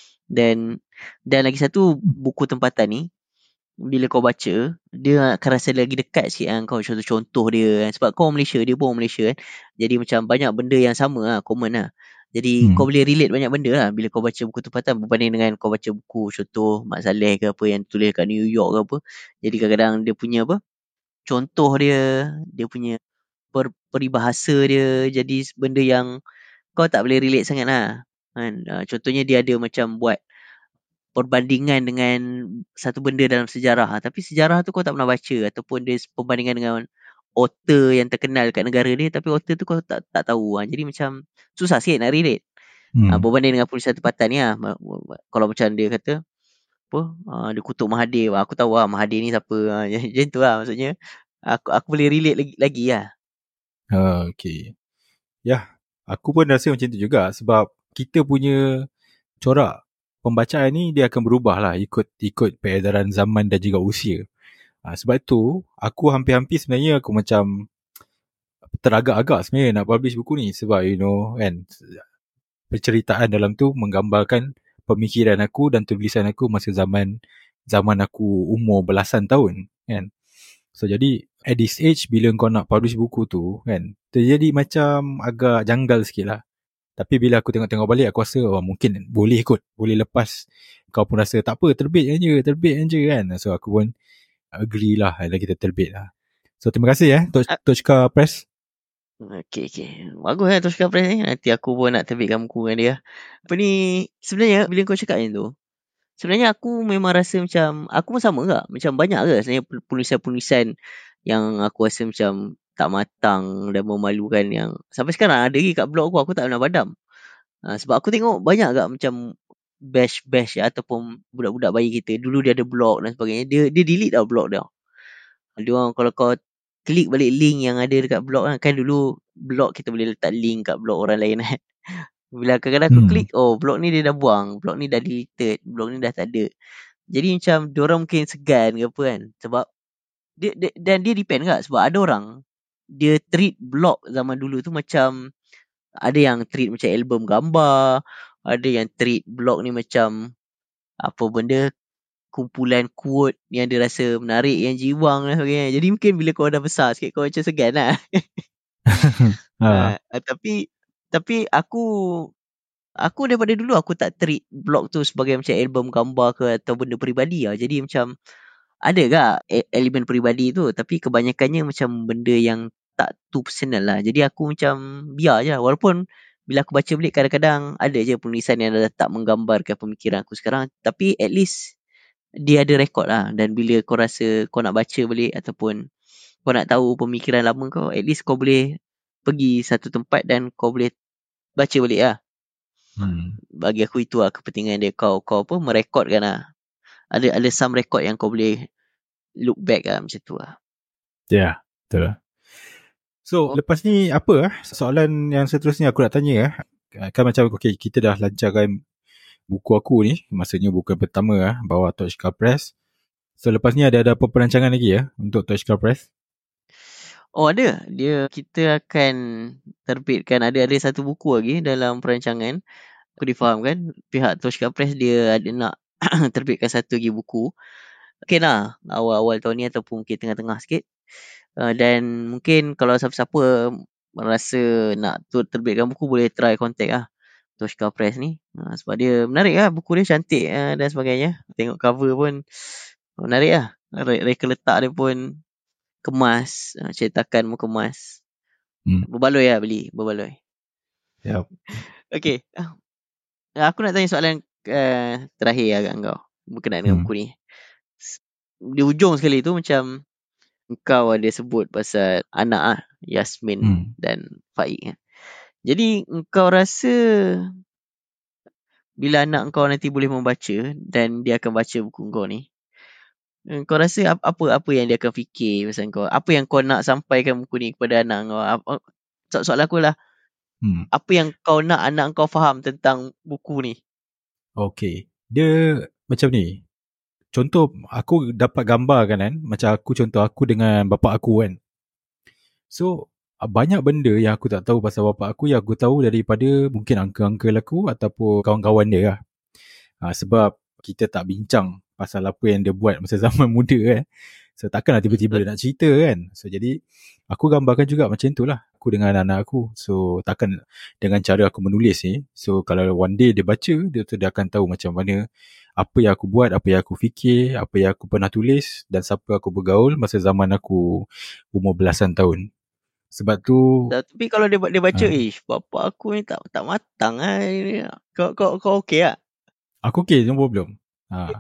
Speaker 1: Dan dan lagi satu, buku tempatan ni bila kau baca, dia akan rasa lagi dekat sikit dengan kau. Contoh-contoh dia kan. Sebab kau orang Malaysia, dia pun orang Malaysia kan. Jadi macam banyak benda yang sama lah, common lah. Jadi
Speaker 2: Hmm.
Speaker 1: kau boleh relate banyak benda lah bila kau baca buku tempatan berbanding dengan kau baca buku contoh Mat Saleh ke apa yang tulis kat New York ke apa. Jadi kadang-kadang dia punya apa, contoh dia, dia punya per, peribahasa dia jadi benda yang kau tak boleh relate sangat lah kan. Uh, contohnya dia ada macam buat perbandingan dengan satu benda dalam sejarah, tapi sejarah tu kau tak pernah baca, ataupun dia perbandingan dengan author yang terkenal kat negara dia, tapi author tu kau tak tak tahu. Ha. Jadi macam susah sikit nak relate. Ha,
Speaker 2: Hmm.
Speaker 1: berbanding dengan penulisan tempatan ni lah. Ma- ma- Kalau macam dia kata apa, ha, dia kutuk Mahathir. Aku tahu lah Mahathir ni siapa. Ha, macam tu lah maksudnya. Aku aku boleh relate lagi lagi lah.
Speaker 2: Uh, okay. Ya, aku pun rasa macam tu juga sebab kita punya corak pembacaan ni dia akan berubah lah ikut ikut peredaran zaman dan juga usia. Ha, sebab tu aku hampir-hampir sebenarnya aku macam teragak-agak sebenarnya nak publish buku ni sebab you know kan, penceritaan dalam tu menggambarkan pemikiran aku dan tulisan aku masa zaman zaman aku umur belasan tahun kan. So jadi at this age bila kau nak publish buku tu kan, terjadi macam agak janggal sikit lah. Tapi bila aku tengok-tengok balik aku rasa oh, mungkin boleh kot, boleh lepas. Kau pun rasa tak apa, terbit je, terbit je kan. So aku pun agree lah dan kita terbit lah. So terima kasih eh Toch-
Speaker 1: Ah,
Speaker 2: Tochka Press.
Speaker 1: Okay, okay. Bagus lah Toshka Press ni. Nanti aku pun nak terbitkan buku dengan dia. Apa ni, sebenarnya bila kau cakap yang tu, sebenarnya aku memang rasa macam, aku pun sama ke? Macam banyak ke sebenarnya penulisan-penulisan yang aku rasa macam tak matang dan memalukan, yang sampai sekarang ada lagi kat blog aku, aku tak pernah padam. Ha, sebab aku tengok banyak agak macam bash-bash ataupun budak-budak bayi kita. Dulu dia ada blog dan sebagainya. Dia dia delete dah blog dia. Dia orang kalau kau klik balik link yang ada dekat blog kan, kan dulu blog kita boleh letak link kat blog orang lain kan. Bila kadang-kadang aku
Speaker 2: Hmm.
Speaker 1: klik, oh blog ni dia dah buang, blog ni dah deleted, blog ni dah tak ada. Jadi macam diorang mungkin segan ke apa kan. Sebab dia, dia dan dia depend kan, sebab ada orang dia treat blog zaman dulu tu macam, ada yang treat macam album gambar, ada yang treat blog ni macam apa benda, kumpulan quote yang dia rasa menarik, yang jiwang dan sebagainya. Jadi mungkin bila kau dah besar sikit kau macam segan lah.
Speaker 2: ha.
Speaker 1: uh, tapi tapi aku aku daripada dulu aku tak treat blog tu sebagai macam album gambar ke atau benda peribadi lah. Jadi macam ada ke e- elemen peribadi tu, tapi kebanyakannya macam benda yang tak too personal lah. Jadi aku macam biar je lah. Walaupun bila aku baca balik kadang-kadang ada je penulisan yang dah tak menggambarkan pemikiran aku sekarang, tapi at least dia ada rekod lah. Dan bila kau rasa kau nak baca balik ataupun kau nak tahu pemikiran lama kau, at least kau boleh pergi satu tempat dan kau boleh baca balik lah.
Speaker 2: Hmm.
Speaker 1: Bagi aku itu lah kepentingan dia, kau kau apa merekodkan lah. Ada ada some record yang kau boleh look back lah, macam tu lah.
Speaker 2: Ya, yeah, betul lah. So,
Speaker 1: Oh.
Speaker 2: lepas ni apa ah? Soalan yang seterusnya aku nak tanya ah. Kan macam okay, kita dah lancarkan buku aku ni, maksudnya buku yang pertama ah, bawah Tochka Press. So, lepas ni ada ada apa perancangan lagi ya untuk Tochka Press?
Speaker 1: Oh ada, dia kita akan terbitkan, ada ada satu buku lagi dalam perancangan. Aku difahamkan pihak Toshka Press dia ada nak terbitkan satu lagi buku. Mungkin lah awal-awal tahun ni ataupun mungkin tengah-tengah sikit. Uh, dan mungkin kalau siapa-siapa merasa nak tu terbitkan buku, boleh try contact lah Toshka Press ni. Uh, sebab dia menarik lah, buku dia cantik uh, dan sebagainya. Tengok cover pun menarik lah. Reka letak dia pun kemas, uh, cetakan pun kemas.
Speaker 2: Hmm.
Speaker 1: Berbaloi lah beli, berbaloi.
Speaker 2: Yep.
Speaker 1: Okay. Uh, aku nak tanya soalan uh, terakhir agak kau. berkenaan dengan
Speaker 2: Hmm.
Speaker 1: buku ni. Di ujung sekali tu macam engkau ada sebut pasal anak ah, Yasmin
Speaker 2: Hmm.
Speaker 1: dan Faik. Jadi engkau rasa bila anak engkau nanti boleh membaca dan dia akan baca buku engkau ni, kau rasa ap- apa apa yang dia akan fikir pasal kau? Apa yang kau nak sampaikan buku ni kepada anak kau? Apa, so- soalan aku lah,
Speaker 2: Hmm.
Speaker 1: apa yang kau nak anak kau faham tentang buku ni?
Speaker 2: Okay. Dia macam ni. Contoh aku dapat gambar kan, kan macam aku contoh aku dengan bapa aku kan. So banyak benda yang aku tak tahu pasal bapa aku yang aku tahu daripada mungkin uncle-uncle aku ataupun kawan-kawan dia lah. Ha, sebab kita tak bincang pasal apa yang dia buat masa zaman muda kan. So takkanlah tiba-tiba dia nak cerita kan. So jadi aku gambarkan juga macam tu lah aku dengan anak aku. So takkan dengan cara aku menulis ni. So kalau one day dia baca, dia tu dia akan tahu macam mana apa yang aku buat, apa yang aku fikir, apa yang aku pernah tulis dan siapa aku bergaul masa zaman aku umur belasan tahun. Sebab tu
Speaker 1: Tapi kalau dia dia baca,
Speaker 2: uh,
Speaker 1: eh bapa aku ni tak tak matang ah. Kau kau kau okey tak?
Speaker 2: aku okey nombor belum. Ha.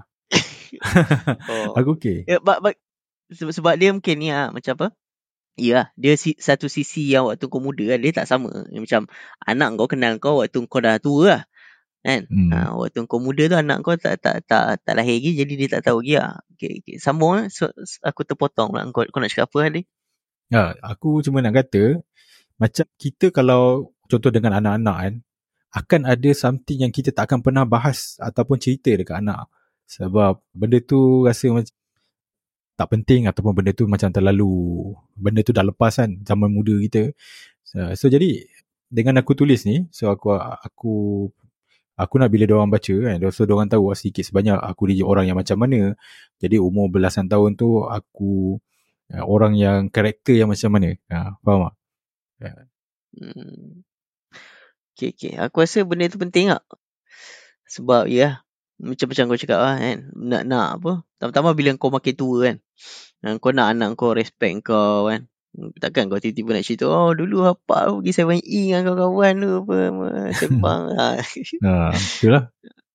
Speaker 1: Oh.
Speaker 2: Aku okey.
Speaker 1: Ya, but, but, sebab, sebab dia mungkin ni ah, macam apa? Ya, dia si, satu sisi yang waktu kau muda kan, dia tak sama. Macam anak kau kenal kau waktu kau dah tua lah. Kan?
Speaker 2: Hmm.
Speaker 1: Ha, waktu kau muda tu anak kau tak tak tak tak lahir lagi, jadi dia tak tahu lagi lah. Okay, okay. Sambung lah. So, aku terpotong lah. Kau, kau nak cakap apa tadi?
Speaker 2: Ya, aku cuma nak kata macam kita kalau contoh dengan anak-anak kan, akan ada something yang kita tak akan pernah bahas ataupun cerita dekat anak. Sebab benda tu rasa macam tak penting ataupun benda tu macam terlalu, benda tu dah lepas kan zaman muda kita. So, so jadi dengan aku tulis ni, so aku aku aku nak bila diorang baca kan, so diorang tahu sedikit sebanyak aku ni orang yang macam mana. Jadi umur belasan tahun tu aku orang yang karakter yang macam mana. Ha, faham tak? Ya.
Speaker 1: Hmm. Okay, okay. Aku rasa benda tu penting tak? Sebab ya, macam-macam kau cakap lah kan. Nak-nak apa. Pertama-tama bila kau makin tua kan. Kau nak anak kau respect kau kan. Takkan kau tiba-tiba nak cerita, oh dulu apa aku pergi seven E dengan kawan-kawan tu apa, apa sembang.
Speaker 2: Ha, betul lah.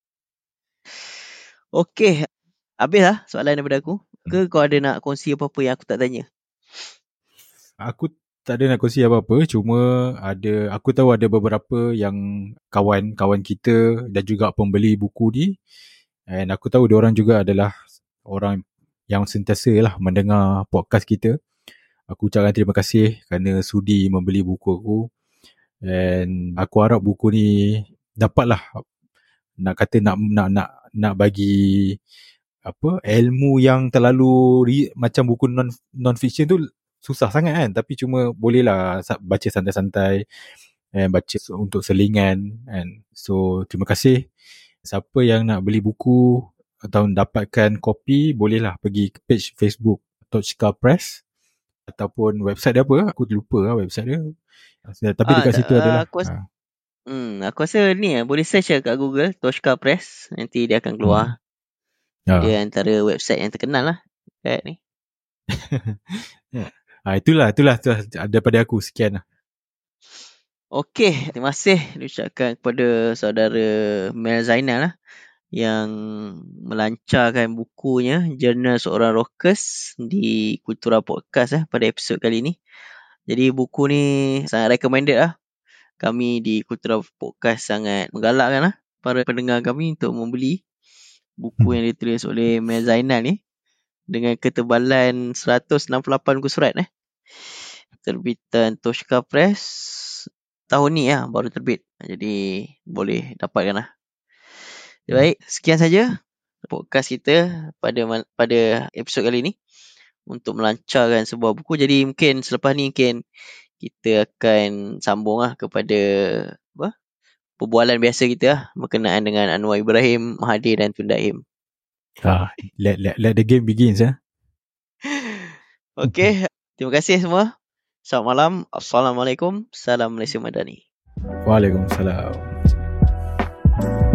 Speaker 1: Okey. Habis lah soalan daripada aku. Ke kau ada nak kongsi apa-apa yang aku tak tanya?
Speaker 2: Aku tak ada nak kongsi apa-apa. Cuma ada, aku tahu ada beberapa yang kawan-kawan kita dan juga pembeli buku ni. And aku tahu diorang juga adalah orang yang sentiasa lah mendengar podcast kita. Aku ucapkan terima kasih kerana sudi membeli buku aku. And aku harap buku ni dapatlah nak kata nak nak nak nak bagi apa ilmu yang terlalu ri, macam buku non non fiction tu susah sangat kan, tapi cuma bolehlah baca santai-santai and baca untuk selingan kan. So terima kasih. Siapa yang nak beli buku atau dapatkan kopi, bolehlah pergi ke page Facebook Tochka Press ataupun website dia apa, aku lupa lah website dia. Tapi
Speaker 1: Ah,
Speaker 2: dekat situ
Speaker 1: uh,
Speaker 2: adalah
Speaker 1: aku rasa,
Speaker 2: ha.
Speaker 1: hmm, aku rasa ni lah, boleh search lah kat Google Tochka Press, nanti dia akan keluar.
Speaker 2: Hmm. Ya.
Speaker 1: Dia antara website yang terkenal lah kat ni.
Speaker 2: Ya. Ha, itulah, itulah, itulah daripada aku. Sekian lah.
Speaker 1: Okey, terima kasih diucapkan kepada saudara Mel Zainal lah, yang melancarkan bukunya Jurnal Seorang Rockers di Kultura Podcast lah pada episod kali ni. Jadi buku ni sangat recommended lah. Kami di Kultura Podcast sangat menggalakkan lah para pendengar kami untuk membeli buku
Speaker 2: Hmm.
Speaker 1: yang ditulis oleh Mel Zainal ni dengan ketebalan seratus enam puluh lapan muka surat eh. Terbitan Tochka Press tahun ni lah baru terbit. Jadi boleh dapatkan lah. Baik, sekian saja podcast kita pada pada episod kali ni untuk melancarkan sebuah buku. Jadi mungkin selepas ni mungkin kita akan sambung lah kepada apa? Perbualan biasa kita lah berkenaan dengan Anwar Ibrahim, Mahathir dan Tun Daim.
Speaker 2: Ah, let let let the game begins ya.
Speaker 1: Okey, terima kasih semua. Selamat malam. Assalamualaikum. Salam Malaysia Madani.
Speaker 2: Waalaikumsalam.